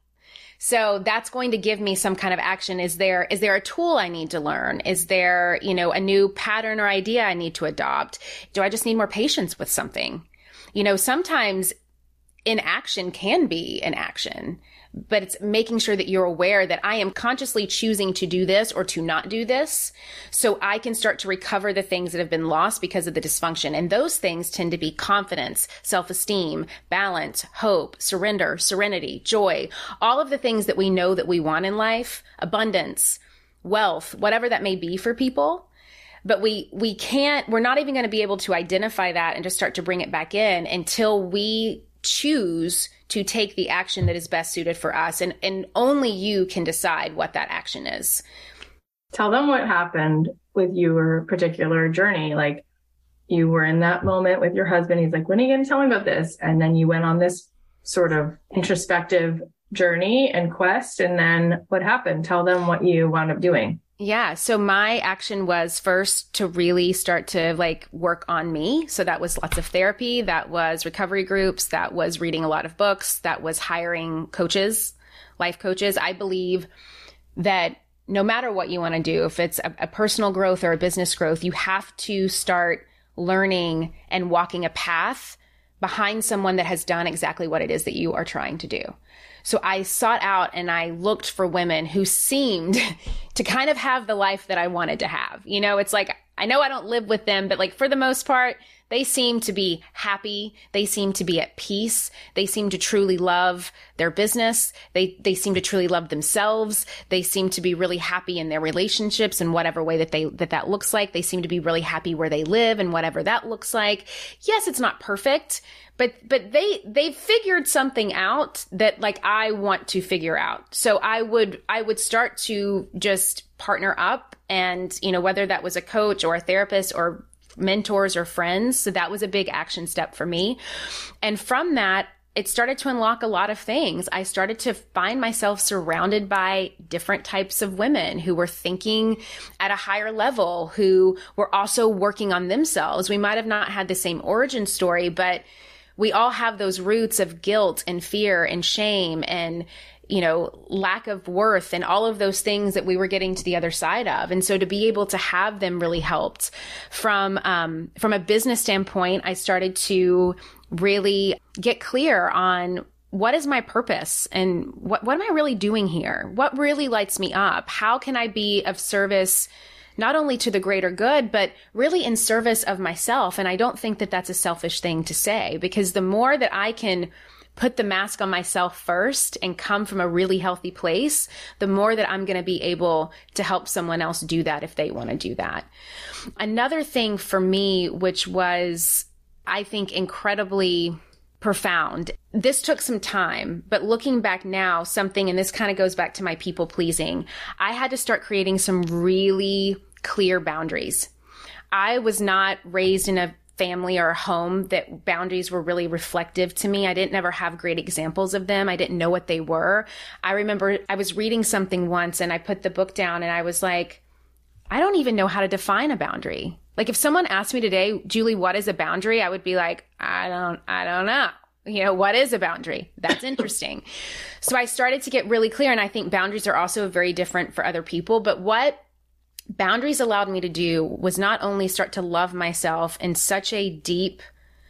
S2: So that's going to give me some kind of action. Is there, is there a tool I need to learn? Is there, you know, a new pattern or idea I need to adopt? Do I just need more patience with something? You know, sometimes inaction can be an action, but it's making sure that you're aware that I am consciously choosing to do this or to not do this so I can start to recover the things that have been lost because of the dysfunction. And those things tend to be confidence, self-esteem, balance, hope, surrender, serenity, joy, all of the things that we know that we want in life, abundance, wealth, whatever that may be for people. But we, we can't, we're not even going to be able to identify that and just start to bring it back in until we choose to take the action that is best suited for us. And, and only you can decide what that action is.
S3: Tell them what happened with your particular journey. Like you were in that moment with your husband. He's like, when are you going to tell me about this? And then you went on this sort of introspective journey and quest. And then what happened? Tell them what you wound up doing.
S2: Yeah. So my action was first to really start to like work on me. So that was lots of therapy. That was recovery groups. That was reading a lot of books. That was hiring coaches, life coaches. I believe that no matter what you want to do, if it's a, a personal growth or a business growth, you have to start learning and walking a path behind someone that has done exactly what it is that you are trying to do. So I sought out and I looked for women who seemed to kind of have the life that I wanted to have. You know, it's like, I know I don't live with them, but like for the most part, they seem to be happy. They seem to be at peace. They seem to truly love their business. They, they seem to truly love themselves. They seem to be really happy in their relationships in whatever way that they, that that looks like. They seem to be really happy where they live and whatever that looks like. Yes, it's not perfect, but, but they, they figured something out that like I want to figure out. So I would, I would start to just partner up and, you know, whether that was a coach or a therapist or mentors or friends. So that was a big action step for me. And from that, it started to unlock a lot of things. I started to find myself surrounded by different types of women who were thinking at a higher level, who were also working on themselves. We might have not had the same origin story, but we all have those roots of guilt and fear and shame and, you know, lack of worth and all of those things that we were getting to the other side of. And so to be able to have them really helped. From, um, from a business standpoint, I started to really get clear on what is my purpose and what, what am I really doing here? What really lights me up? How can I be of service not only to the greater good, but really in service of myself? And I don't think that that's a selfish thing to say, because the more that I can put the mask on myself first and come from a really healthy place, the more that I'm going to be able to help someone else do that if they want to do that. Another thing for me, which was, I think, incredibly profound. This took some time, but looking back now, something, and this kind of goes back to my people pleasing, I had to start creating some really clear boundaries. I was not raised in a family or a home that boundaries were really reflective to me. I didn't never have great examples of them. I didn't know what they were. I remember I was reading something once and I put the book down and I was like, I don't even know how to define a boundary. Like if someone asked me today, Julie, what is a boundary? I would be like, I don't, I don't know. You know, what is a boundary? That's interesting. So I started to get really clear. And I think boundaries are also very different for other people. But what boundaries allowed me to do was not only start to love myself in such a deep,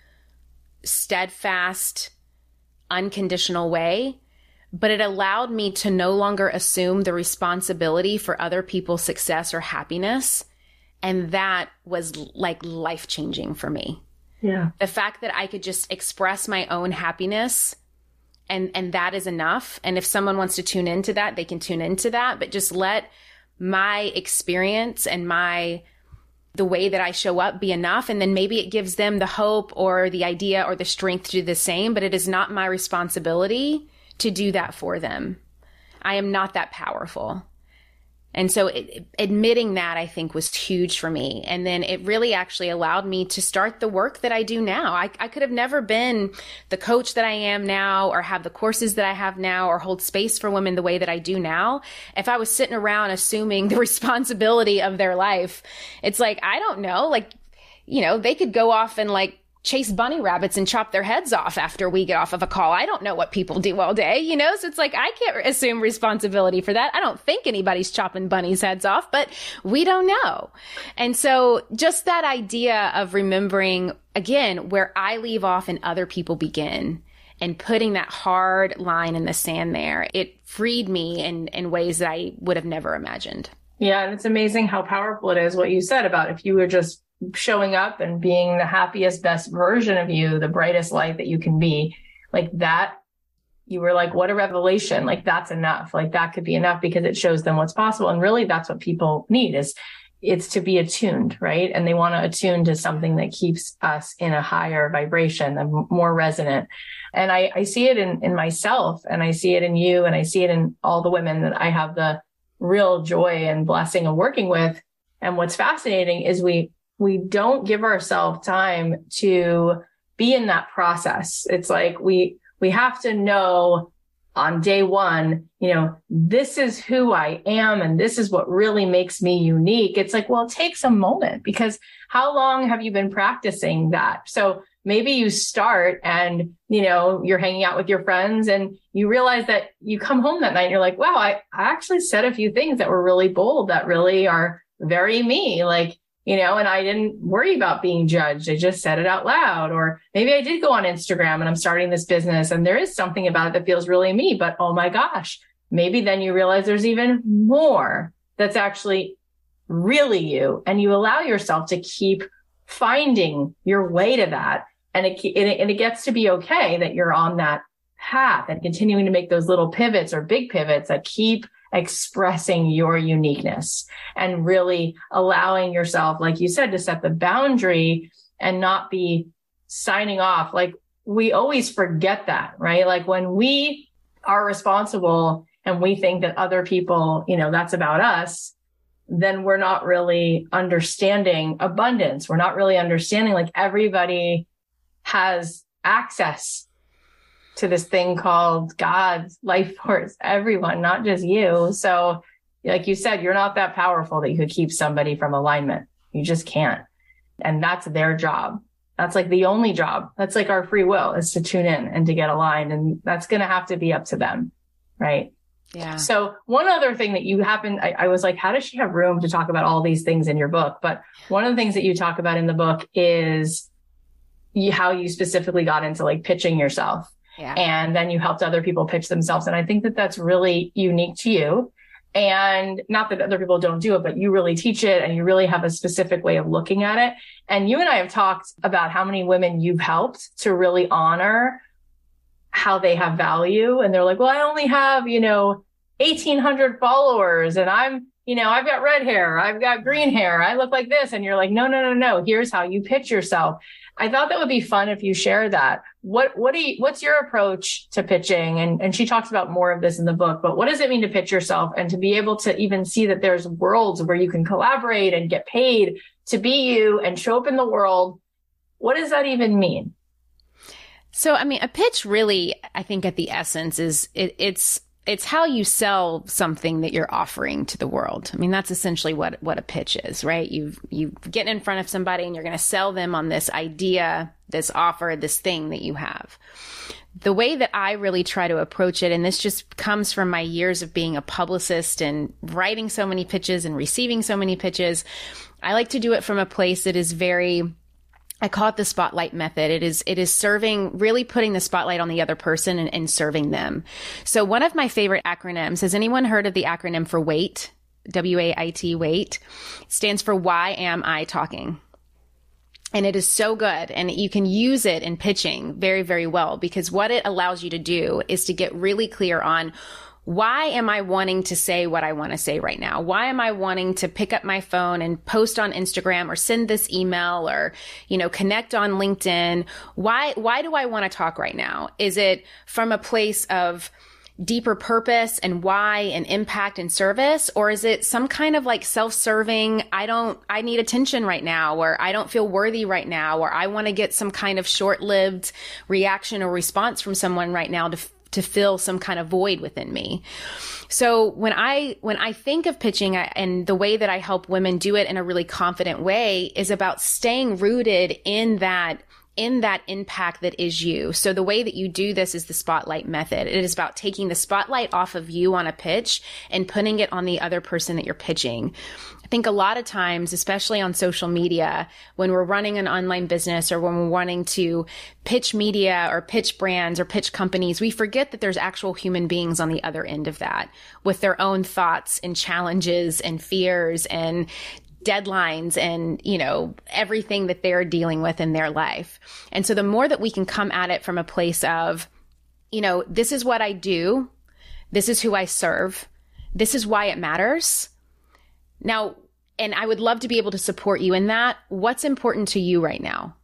S2: steadfast, unconditional way, but it allowed me to no longer assume the responsibility for other people's success or happiness. And that was like life-changing for me.
S3: Yeah.
S2: The fact that I could just express my own happiness and, and that is enough. And if someone wants to tune into that, they can tune into that, but just let my experience and my, the way that I show up be enough. And then maybe it gives them the hope or the idea or the strength to do the same, but it is not my responsibility to do that for them. I am not that powerful. And so it, admitting that, I think, was huge for me. And then it really actually allowed me to start the work that I do now. I, I could have never been the coach that I am now or have the courses that I have now or hold space for women the way that I do now if I was sitting around assuming the responsibility of their life. It's like, I don't know, like, you know, they could go off and like chase bunny rabbits and chop their heads off after we get off of a call. I don't know what people do all day, you know? So it's like, I can't assume responsibility for that. I don't think anybody's chopping bunnies' heads off, but we don't know. And so just that idea of remembering, again, where I leave off and other people begin and putting that hard line in the sand there, it freed me in, in ways that I would have never imagined.
S3: Yeah. And it's amazing how powerful it is what you said about if you were just showing up and being the happiest, best version of you, the brightest light that you can be, like that, you were like, what a revelation. Like that's enough. Like that could be enough because it shows them what's possible. And really that's what people need is it's to be attuned, right? And they want to attune to something that keeps us in a higher vibration, a more resonant. And I, I see it in, in myself and I see it in you and I see it in all the women that I have the real joy and blessing of working with. And what's fascinating is we we don't give ourselves time to be in that process. It's like we, we have to know on day one, you know, this is who I am and this is what really makes me unique. It's like, well, it takes a moment because how long have you been practicing that? So maybe you start and, you know, you're hanging out with your friends and you realize that you come home that night and you're like, wow, I, I actually said a few things that were really bold that really are very me. Like, you know, and I didn't worry about being judged. I just said it out loud. Or maybe I did go on Instagram and I'm starting this business and there is something about it that feels really me, but oh my gosh, maybe then you realize there's even more that's actually really you. And you allow yourself to keep finding your way to that. And it, and it gets to be okay that you're on that path and continuing to make those little pivots or big pivots that keep expressing your uniqueness and really allowing yourself, like you said, to set the boundary and not be signing off. Like we always forget that, right? Like when we are responsible and we think that other people, you know, that's about us, then we're not really understanding abundance. We're not really understanding like everybody has access to this thing called God's life force, everyone, not just you. So like you said, you're not that powerful that you could keep somebody from alignment. You just can't. And that's their job. That's like the only job. That's like our free will is to tune in and to get aligned. And that's going to have to be up to them. Right.
S2: Yeah.
S3: So one other thing that you happen, I, I was like, how does she have room to talk about all these things in your book? But one of the things that you talk about in the book is you, how you specifically got into like pitching yourself.
S2: Yeah.
S3: And then you helped other people pitch themselves. And I think that that's really unique to you. And not that other people don't do it, but you really teach it and you really have a specific way of looking at it. And you and I have talked about how many women you've helped to really honor how they have value. And they're like, well, I only have, you know, eighteen hundred followers and I'm, you know, I've got red hair, I've got green hair, I look like this. And you're like, no, no, no, no. Here's how you pitch yourself. I thought that would be fun if you share that. What, what do you, what's your approach to pitching? And, and she talks about more of this in the book, but what does it mean to pitch yourself and to be able to even see that there's worlds where you can collaborate and get paid to be you and show up in the world? What does that even mean?
S2: So, I mean, a pitch really, I think at the essence is it, it's it's how you sell something that you're offering to the world. I mean, that's essentially what, what a pitch is, right? You you get in front of somebody and you're going to sell them on this idea, this offer, this thing that you have. The way that I really try to approach it, and this just comes from my years of being a publicist and writing so many pitches and receiving so many pitches, I like to do it from a place that is very, I call it the spotlight method. It is, it is serving, really putting the spotlight on the other person and, and serving them. So one of my favorite acronyms, has anyone heard of the acronym for WAIT? W A I T, WAIT. It stands for Why Am I Talking? And it is so good. And you can use it in pitching very, very well, because what it allows you to do is to get really clear on, why am I wanting to say what I want to say right now? Why am I wanting to pick up my phone and post on Instagram or send this email or, you know, connect on LinkedIn? Why, why do I want to talk right now? Is it from a place of deeper purpose and why and impact and service? Or is it some kind of like self-serving, I don't, I need attention right now, or I don't feel worthy right now, or I want to get some kind of short-lived reaction or response from someone right now to to fill some kind of void within me. So when I, when I think of pitching, I, and the way that I help women do it in a really confident way is about staying rooted in that, in that impact that is you. So the way that you do this is the spotlight method. It is about taking the spotlight off of you on a pitch and putting it on the other person that you're pitching. I think a lot of times, especially on social media, when we're running an online business or when we're wanting to pitch media or pitch brands or pitch companies, we forget that there's actual human beings on the other end of that with their own thoughts and challenges and fears and deadlines and, you know, everything that they're dealing with in their life. And so the more that we can come at it from a place of, you know, this is what I do, this is who I serve, this is why it matters. Now, and I would love to be able to support you in that. What's important to you right now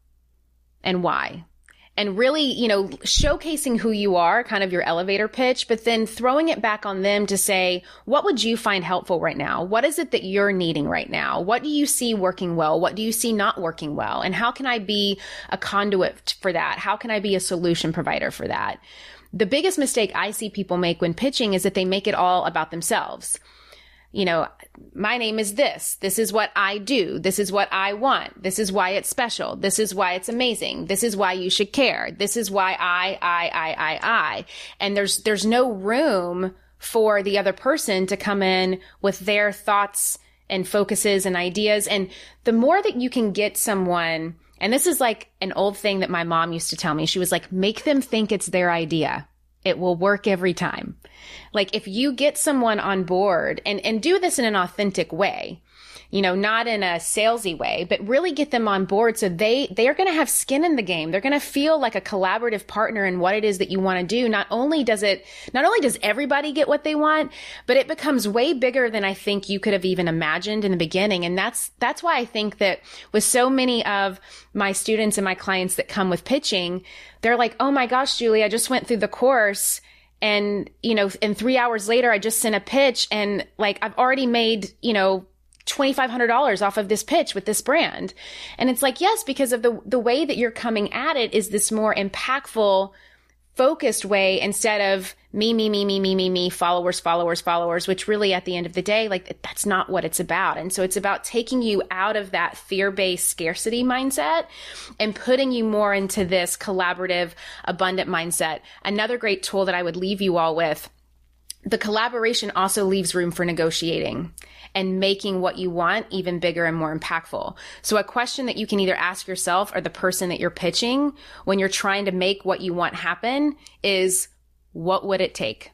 S2: and why? And really, you know, showcasing who you are, kind of your elevator pitch, but then throwing it back on them to say, what would you find helpful right now? What is it that you're needing right now? What do you see working well? What do you see not working well? And how can I be a conduit for that? How can I be a solution provider for that? The biggest mistake I see people make when pitching is that they make it all about themselves. You know, my name is this. This is what I do. This is what I want. This is why it's special. This is why it's amazing. This is why you should care. This is why I, I, I, I, I. And there's, there's no room for the other person to come in with their thoughts and focuses and ideas. And the more that you can get someone, and this is like an old thing that my mom used to tell me, she was like, make them think it's their idea. It will work every time. Like if you get someone on board and, and do this in an authentic way, you know, not in a salesy way, but really get them on board so they, they are going to have skin in the game. They're going to feel like a collaborative partner in what it is that you want to do. Not only does it, not only does everybody get what they want, but it becomes way bigger than I think you could have even imagined in the beginning. And that's, that's why I think that with so many of my students and my clients that come with pitching, they're like, oh my gosh, Julie, I just went through the course and, you know, and three hours later, I just sent a pitch and like, I've already made, you know, twenty-five hundred dollars off of this pitch with this brand. And it's like, yes, because of the, the way that you're coming at it is this more impactful, focused way instead of me, me, me, me, me, me, me, followers, followers, followers, which really at the end of the day, like that's not what it's about. And so it's about taking you out of that fear-based scarcity mindset and putting you more into this collaborative, abundant mindset. Another great tool that I would leave you all with, the collaboration also leaves room for negotiating and making what you want even bigger and more impactful. So a question that you can either ask yourself or the person that you're pitching when you're trying to make what you want happen is, what would it take?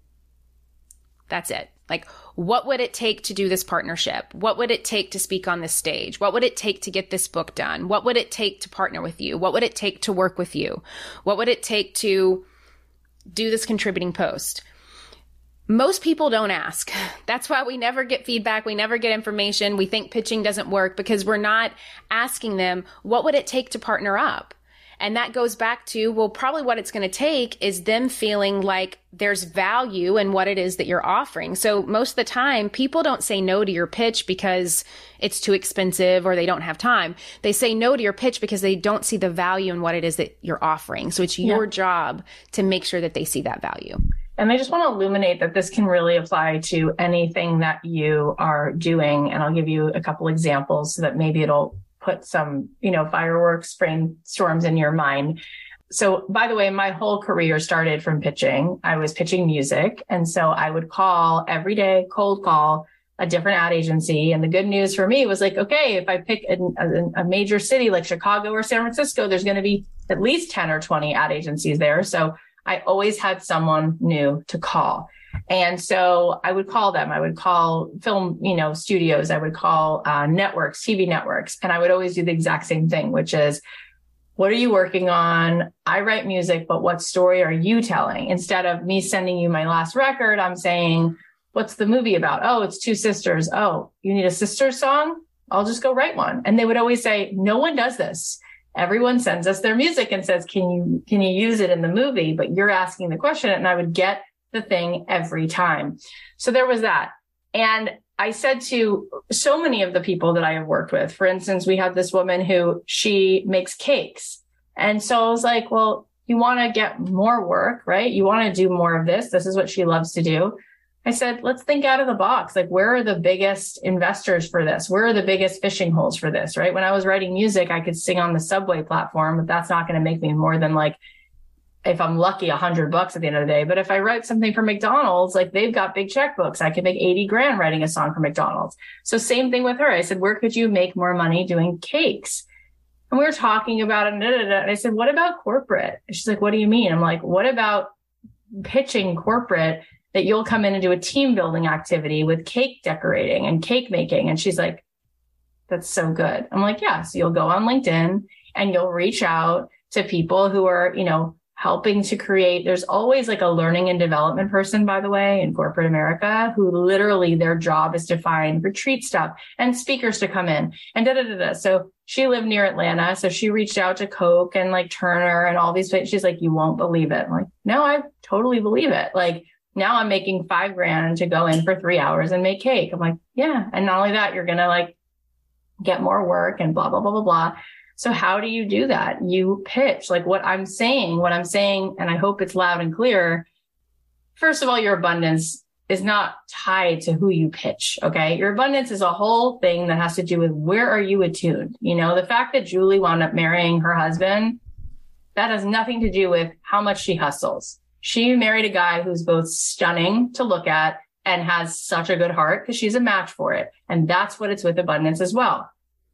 S2: That's it. Like, what would it take to do this partnership? What would it take to speak on this stage? What would it take to get this book done? What would it take to partner with you? What would it take to work with you? What would it take to do this contributing post? Most people don't ask. That's why we never get feedback. We never get information. We think pitching doesn't work because we're not asking them, what would it take to partner up? And that goes back to, well, probably what it's going to take is them feeling like there's value in what it is that you're offering. So most of the time, people don't say no to your pitch because it's too expensive or they don't have time. They say no to your pitch because they don't see the value in what it is that you're offering. So it's your yeah. job to make sure that they see that value.
S3: And I just want to illuminate that this can really apply to anything that you are doing. And I'll give you a couple examples so that maybe it'll put some, you know, fireworks, brainstorms in your mind. So by the way, my whole career started from pitching. I was pitching music. And so I would call every day, cold call a different ad agency. And the good news for me was like, okay, if I pick a, a, a major city like Chicago or San Francisco, there's going to be at least ten or twenty ad agencies there. So I always had someone new to call. And so I would call them. I would call film, you know, studios. I would call uh, networks, T V networks. And I would always do the exact same thing, which is, what are you working on? I write music, but what story are you telling? Instead of me sending you my last record, I'm saying, what's the movie about? Oh, it's two sisters. Oh, you need a sister song? I'll just go write one. And they would always say, no one does this. Everyone sends us their music and says, can you, can you use it in the movie? But you're asking the question. And I would get the thing every time. So there was that. And I said to so many of the people that I have worked with, for instance, we had this woman who she makes cakes. And so I was like, well, you want to get more work, right? You want to do more of this. This is what she loves to do. I said, let's think out of the box. Like, where are the biggest investors for this? Where are the biggest fishing holes for this, right? When I was writing music, I could sing on the Subway platform, but that's not going to make me more than, like, if I'm lucky, a hundred bucks at the end of the day. But if I write something for McDonald's, like, they've got big checkbooks. I could make eighty grand writing a song for McDonald's. So same thing with her. I said, where could you make more money doing cakes? And we were talking about it. And, da, da, da. and I said, what about corporate? And she's like, what do you mean? I'm like, what about pitching corporate that you'll come in and do a team building activity with cake decorating and cake making? And she's like, that's so good. I'm like, yeah. So you'll go on LinkedIn and you'll reach out to people who are, you know, helping to create. There's always like a learning and development person, by the way, in corporate America, who literally their job is to find retreat stuff and speakers to come in and da da da da. So she lived near Atlanta. So she reached out to Coke and like Turner and all these. She's like, you won't believe it. I'm like, no, I totally believe it. Like, now I'm making five grand to go in for three hours and make cake. I'm like, yeah. And not only that, you're going to like get more work and blah, blah, blah, blah, blah. So how do you do that? You pitch. Like, what I'm saying, what I'm saying, and I hope it's loud and clear. First of all, your abundance is not tied to who you pitch. Okay. Your abundance is a whole thing that has to do with where are you attuned? You know, the fact that Julie wound up marrying her husband, that has nothing to do with how much she hustles. She married a guy who's both stunning to look at and has such a good heart because she's a match for it. And that's what it's with abundance as well.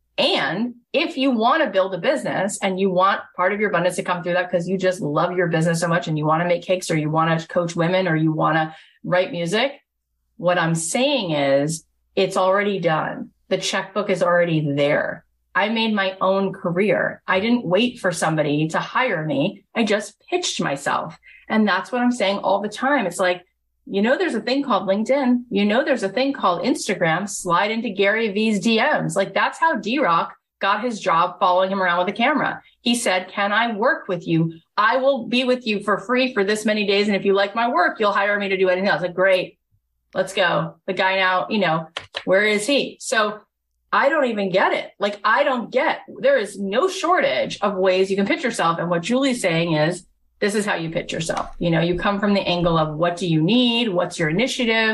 S3: And if you want to build a business and you want part of your abundance to come through that because you just love your business so much and you want to make cakes or you want to coach women or you want to write music, what I'm saying is it's already done. The checkbook is already there. I made my own career. I didn't wait for somebody to hire me. I just pitched myself. And that's what I'm saying all the time. It's like, you know, there's a thing called LinkedIn. You know, there's a thing called Instagram. Slide into Gary Vee's D Ms. Like, that's how D-Rock got his job following him around with a camera. He said, can I work with you? I will be with you for free for this many days. And if you like my work, you'll hire me to do anything else. Like, great. Let's go. The guy now, you know, where is he? So I don't even get it. Like, I don't get, there is no shortage of ways you can pitch yourself. And what Julie's saying is, this is how you pitch yourself. You know, you come from the angle of what do you need? What's your initiative?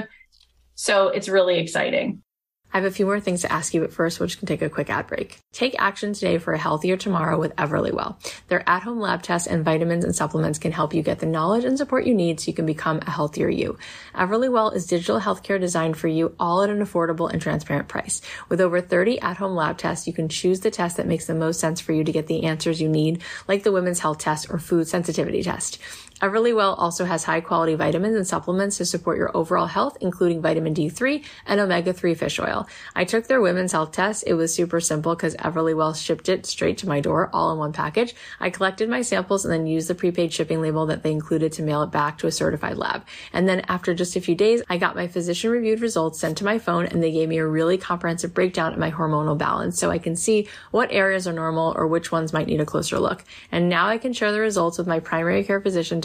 S3: So it's really exciting.
S1: I have a few more things to ask you, but first we're just going to take a quick ad break. Take action today for a healthier tomorrow with Everlywell. Their at-home lab tests and vitamins and supplements can help you get the knowledge and support you need so you can become a healthier you. Everlywell is digital healthcare designed for you, all at an affordable and transparent price. With over thirty at-home lab tests, you can choose the test that makes the most sense for you to get the answers you need, like the women's health test or food sensitivity test. Everlywell also has high-quality vitamins and supplements to support your overall health, including vitamin D three and omega three fish oil. I took their women's health test. It was super simple because Everlywell shipped it straight to my door, all in one package. I collected my samples and then used the prepaid shipping label that they included to mail it back to a certified lab. And then after just a few days, I got my physician-reviewed results sent to my phone, and they gave me a really comprehensive breakdown of my hormonal balance so I can see what areas are normal or which ones might need a closer look. And now I can share the results with my primary care physician to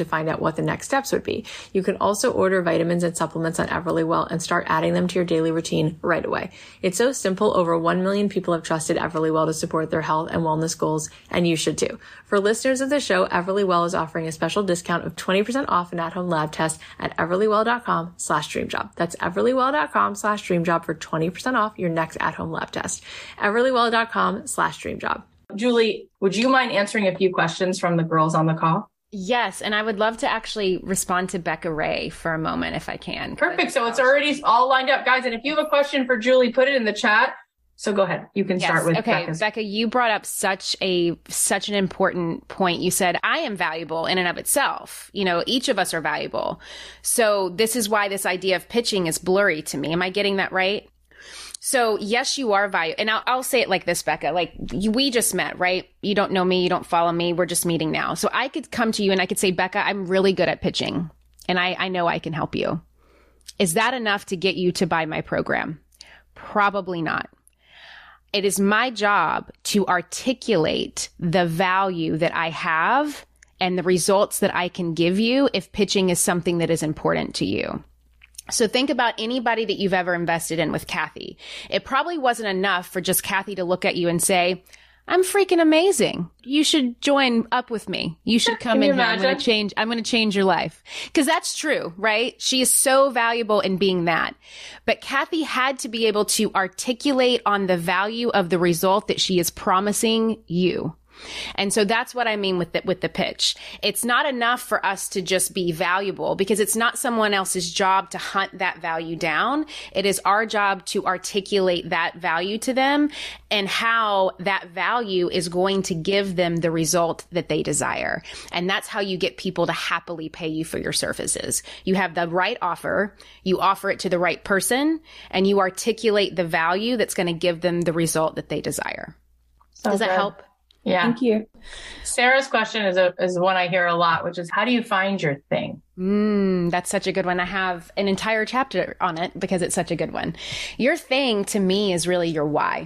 S1: to find out what the next steps would be. You can also order vitamins and supplements on Everlywell and start adding them to your daily routine right away. It's so simple. Over one million people have trusted Everlywell to support their health and wellness goals, and you should too. For listeners of the show, Everlywell is offering a special discount of twenty percent off an at-home lab test at everlywell.com slash dreamjob. That's everlywell.com slash dreamjob for twenty percent off your next at-home lab test. everlywell.com slash dreamjob.
S3: Julie, would you mind answering a few questions from the girls on the call?
S2: Yes. And I would love to actually respond to Becca Ray for a moment if I can.
S3: Perfect. So it's already all lined up, guys. And if you have a question for Julie, put it in the chat. So go ahead. You can
S2: yes.
S3: start with
S2: Okay,
S3: Becca's.
S2: Becca, you brought up such a such an important point. You said, I am valuable in and of itself. You know, each of us are valuable. So this is why this idea of pitching is blurry to me. Am I getting that right? So yes, you are valuable. And I'll, I'll say it like this, Becca, like you, we just met, right? You don't know me. You don't follow me. We're just meeting now. So I could come to you and I could say, Becca, I'm really good at pitching and I, I know I can help you. Is that enough to get you to buy my program? Probably not. It is my job to articulate the value that I have and the results that I can give you if pitching is something that is important to you. So think about anybody that you've ever invested in with Kathy. It probably wasn't enough for just Kathy to look at you and say, I'm freaking amazing. You should join up with me. You should come in here. I'm going to change, I'm going to change your life. Because that's true, right? She is so valuable in being that. But Kathy had to be able to articulate on the value of the result that she is promising you. And so that's what I mean with the, with the pitch. It's not enough for us to just be valuable because it's not someone else's job to hunt that value down. It is our job to articulate that value to them and how that value is going to give them the result that they desire. And that's how you get people to happily pay you for your services. You have the right offer, you offer it to the right person, and you articulate the value that's going to give them the result that they desire.
S3: So
S2: Does that
S3: good.
S2: help?
S3: Yeah.
S4: Thank you.
S3: Sarah's question is a, is one I hear a lot, which is how do you find your thing?
S2: Mm, that's such a good one. I have an entire chapter on it because it's such a good one. Your thing to me is really your why.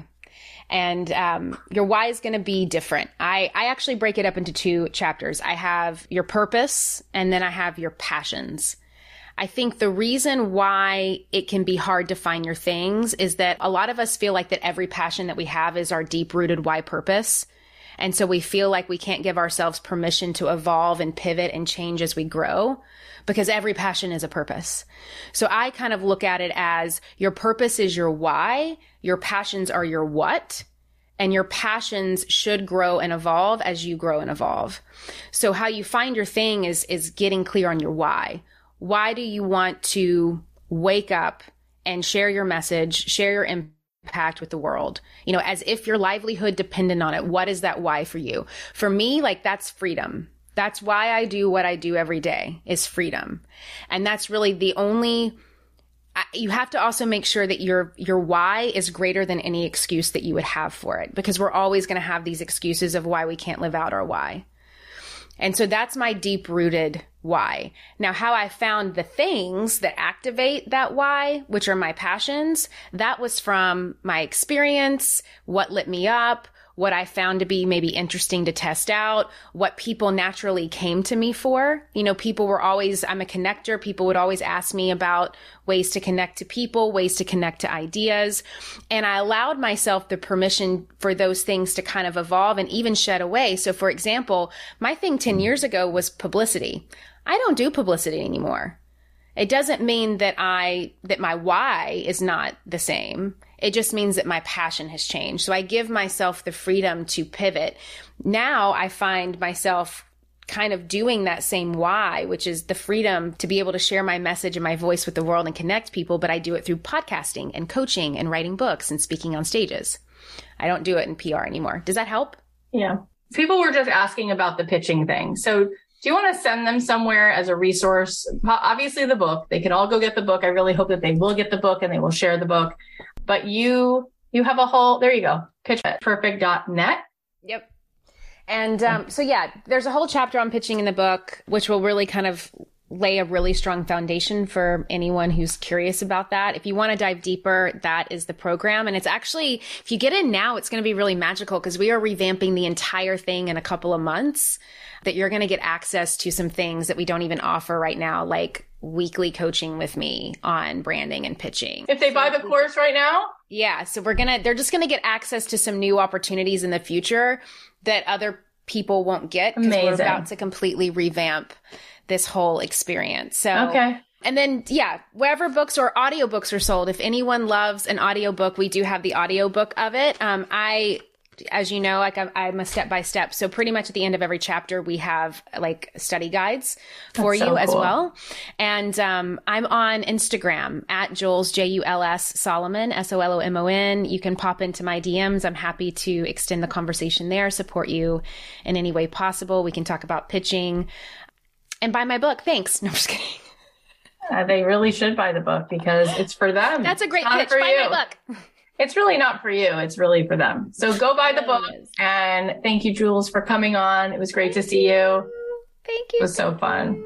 S2: And um, your why is going to be different. I, I actually break it up into two chapters. I have your purpose and then I have your passions. I think the reason why it can be hard to find your things is that a lot of us feel like that every passion that we have is our deep-rooted why purpose. And so we feel like we can't give ourselves permission to evolve and pivot and change as we grow because every passion is a purpose. So I kind of look at it as your purpose is your why, your passions are your what, and your passions should grow and evolve as you grow and evolve. So how you find your thing is, is getting clear on your why. Why do you want to wake up and share your message, share your impact? impact with the world, you know, as if your livelihood depended on it. What is that why for you? For me, like that's freedom. That's why I do what I do every day is freedom. And that's really the only, you have to also make sure that your, your why is greater than any excuse that you would have for it, because we're always going to have these excuses of why we can't live out our why. And so that's my deep rooted why. Now, how I found the things that activate that why, which are my passions, that was from my experience, what lit me up, what I found to be maybe interesting to test out, what people naturally came to me for. You know, people were always, I'm a connector. People would always ask me about ways to connect to people, ways to connect to ideas. And I allowed myself the permission for those things to kind of evolve and even shed away. So for example, my thing ten years ago was publicity. I don't do publicity anymore. It doesn't mean that I, that my why is not the same. It just means that my passion has changed. So I give myself the freedom to pivot. Now I find myself kind of doing that same why, which is the freedom to be able to share my message and my voice with the world and connect people, but I do it through podcasting and coaching and writing books and speaking on stages. I don't do it in P R anymore. Does that help?
S3: Yeah. People were just asking about the pitching thing. So do you want to send them somewhere as a resource? Obviously the book, they can all go get the book. I really hope that they will get the book and they will share the book. But you, you have a whole, there you go, pitch perfect dot net.
S2: Yep. And um, so, yeah, there's a whole chapter on pitching in the book, which will really kind of lay a really strong foundation for anyone who's curious about that. If you want to dive deeper, that is the program. And it's actually, if you get in now, it's going to be really magical because we are revamping the entire thing in a couple of months, that you're going to get access to some things that we don't even offer right now, like weekly coaching with me on branding and pitching.
S3: If they buy the course right now?
S2: Yeah. So we're going to, they're just going to get access to some new opportunities in the future that other people won't get because we're about to completely revamp this whole experience. So,
S3: okay.
S2: And then, yeah, wherever books or audiobooks are sold, if anyone loves an audiobook, we do have the audiobook of it. Um, I, as you know, like I'm, I'm a step by step. So pretty much at the end of every chapter, we have like study guides for
S3: That's
S2: you
S3: so
S2: as
S3: cool.
S2: well. And um, I'm on Instagram at Jules, J U L S Solomon, S O L O M O N. You can pop into my D Ms. I'm happy to extend the conversation there, support you in any way possible. We can talk about pitching. And buy my book. Thanks. No, I'm just kidding.
S3: Uh, they really should buy the book because it's for them.
S2: That's a great
S3: it's
S2: pitch.
S3: For
S2: Buy
S3: you.
S2: my book.
S3: It's really not for you. It's really for them. So go buy the
S2: It
S3: book.
S2: is.
S3: And thank you, Jules, for coming on. It was great to see you.
S2: Thank you.
S3: It was so fun.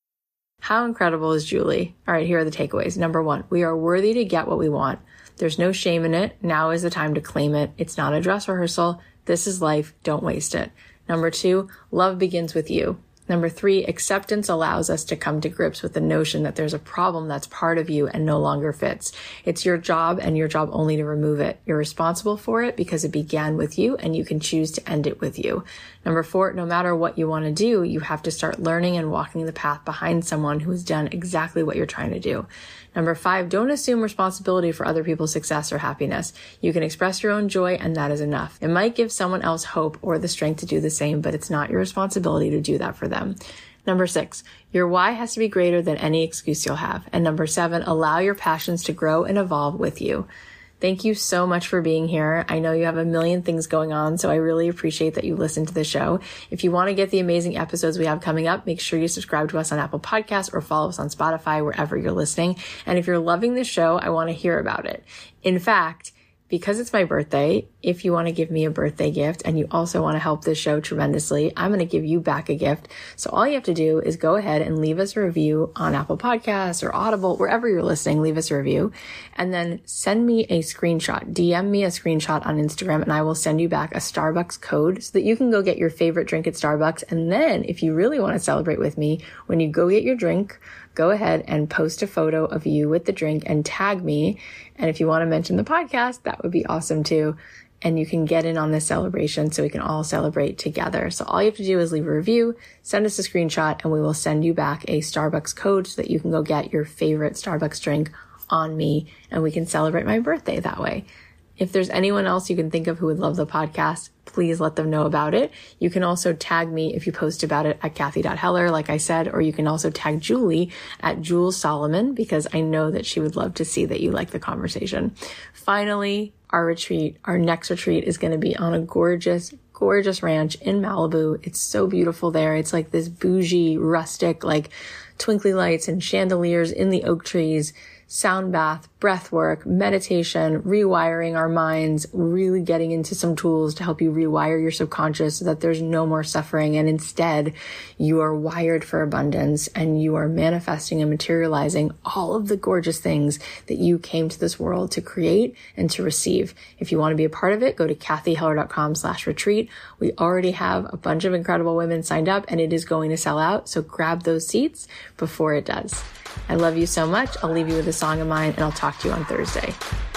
S1: How incredible is Julie? All right, here are the takeaways. Number one, we are worthy to get what we want. There's no shame in it. Now is the time to claim it. It's not a dress rehearsal. This is life. Don't waste it. Number two, love begins with you. Number three, acceptance allows us to come to grips with the notion that there's a problem that's part of you and no longer fits. It's your job and your job only to remove it. You're responsible for it because it began with you and you can choose to end it with you. Number four, no matter what you want to do, you have to start learning and walking the path behind someone who has done exactly what you're trying to do. Number five, don't assume responsibility for other people's success or happiness. You can express your own joy and that is enough. It might give someone else hope or the strength to do the same, but it's not your responsibility to do that for them. Number six, your why has to be greater than any excuse you'll have. And number seven, allow your passions to grow and evolve with you. Thank you so much for being here. I know you have a million things going on, so I really appreciate that you listen to the show. If you want to get the amazing episodes we have coming up, make sure you subscribe to us on Apple Podcasts or follow us on Spotify, wherever you're listening. And if you're loving the show, I want to hear about it. In fact, because it's my birthday, if you want to give me a birthday gift and you also want to help this show tremendously, I'm going to give you back a gift. So all you have to do is go ahead and leave us a review on Apple Podcasts or Audible, wherever you're listening, leave us a review and then send me a screenshot, D M me a screenshot on Instagram and I will send you back a Starbucks code so that you can go get your favorite drink at Starbucks. And then if you really want to celebrate with me, when you go get your drink, go ahead and post a photo of you with the drink and tag me. And if you want to mention the podcast, that would be awesome too. And you can get in on this celebration so we can all celebrate together. So all you have to do is leave a review, send us a screenshot, and we will send you back a Starbucks code so that you can go get your favorite Starbucks drink on me and we can celebrate my birthday that way. If there's anyone else you can think of who would love the podcast, please let them know about it. You can also tag me if you post about it at Kathy dot Heller, like I said, or you can also tag Julie at Jules Solomon because I know that she would love to see that you like the conversation. Finally, our retreat, our next retreat is going to be on a gorgeous, gorgeous ranch in Malibu. It's so beautiful there. It's like this bougie, rustic, like twinkly lights and chandeliers in the oak trees, sound bath, breath work, meditation, rewiring our minds, really getting into some tools to help you rewire your subconscious so that there's no more suffering. And instead, you are wired for abundance and you are manifesting and materializing all of the gorgeous things that you came to this world to create and to receive. If you want to be a part of it, go to kathyheller.com slash retreat. We already have a bunch of incredible women signed up and it is going to sell out. So grab those seats before it does. I love you so much. I'll leave you with a song of mine and I'll talk to you on Thursday.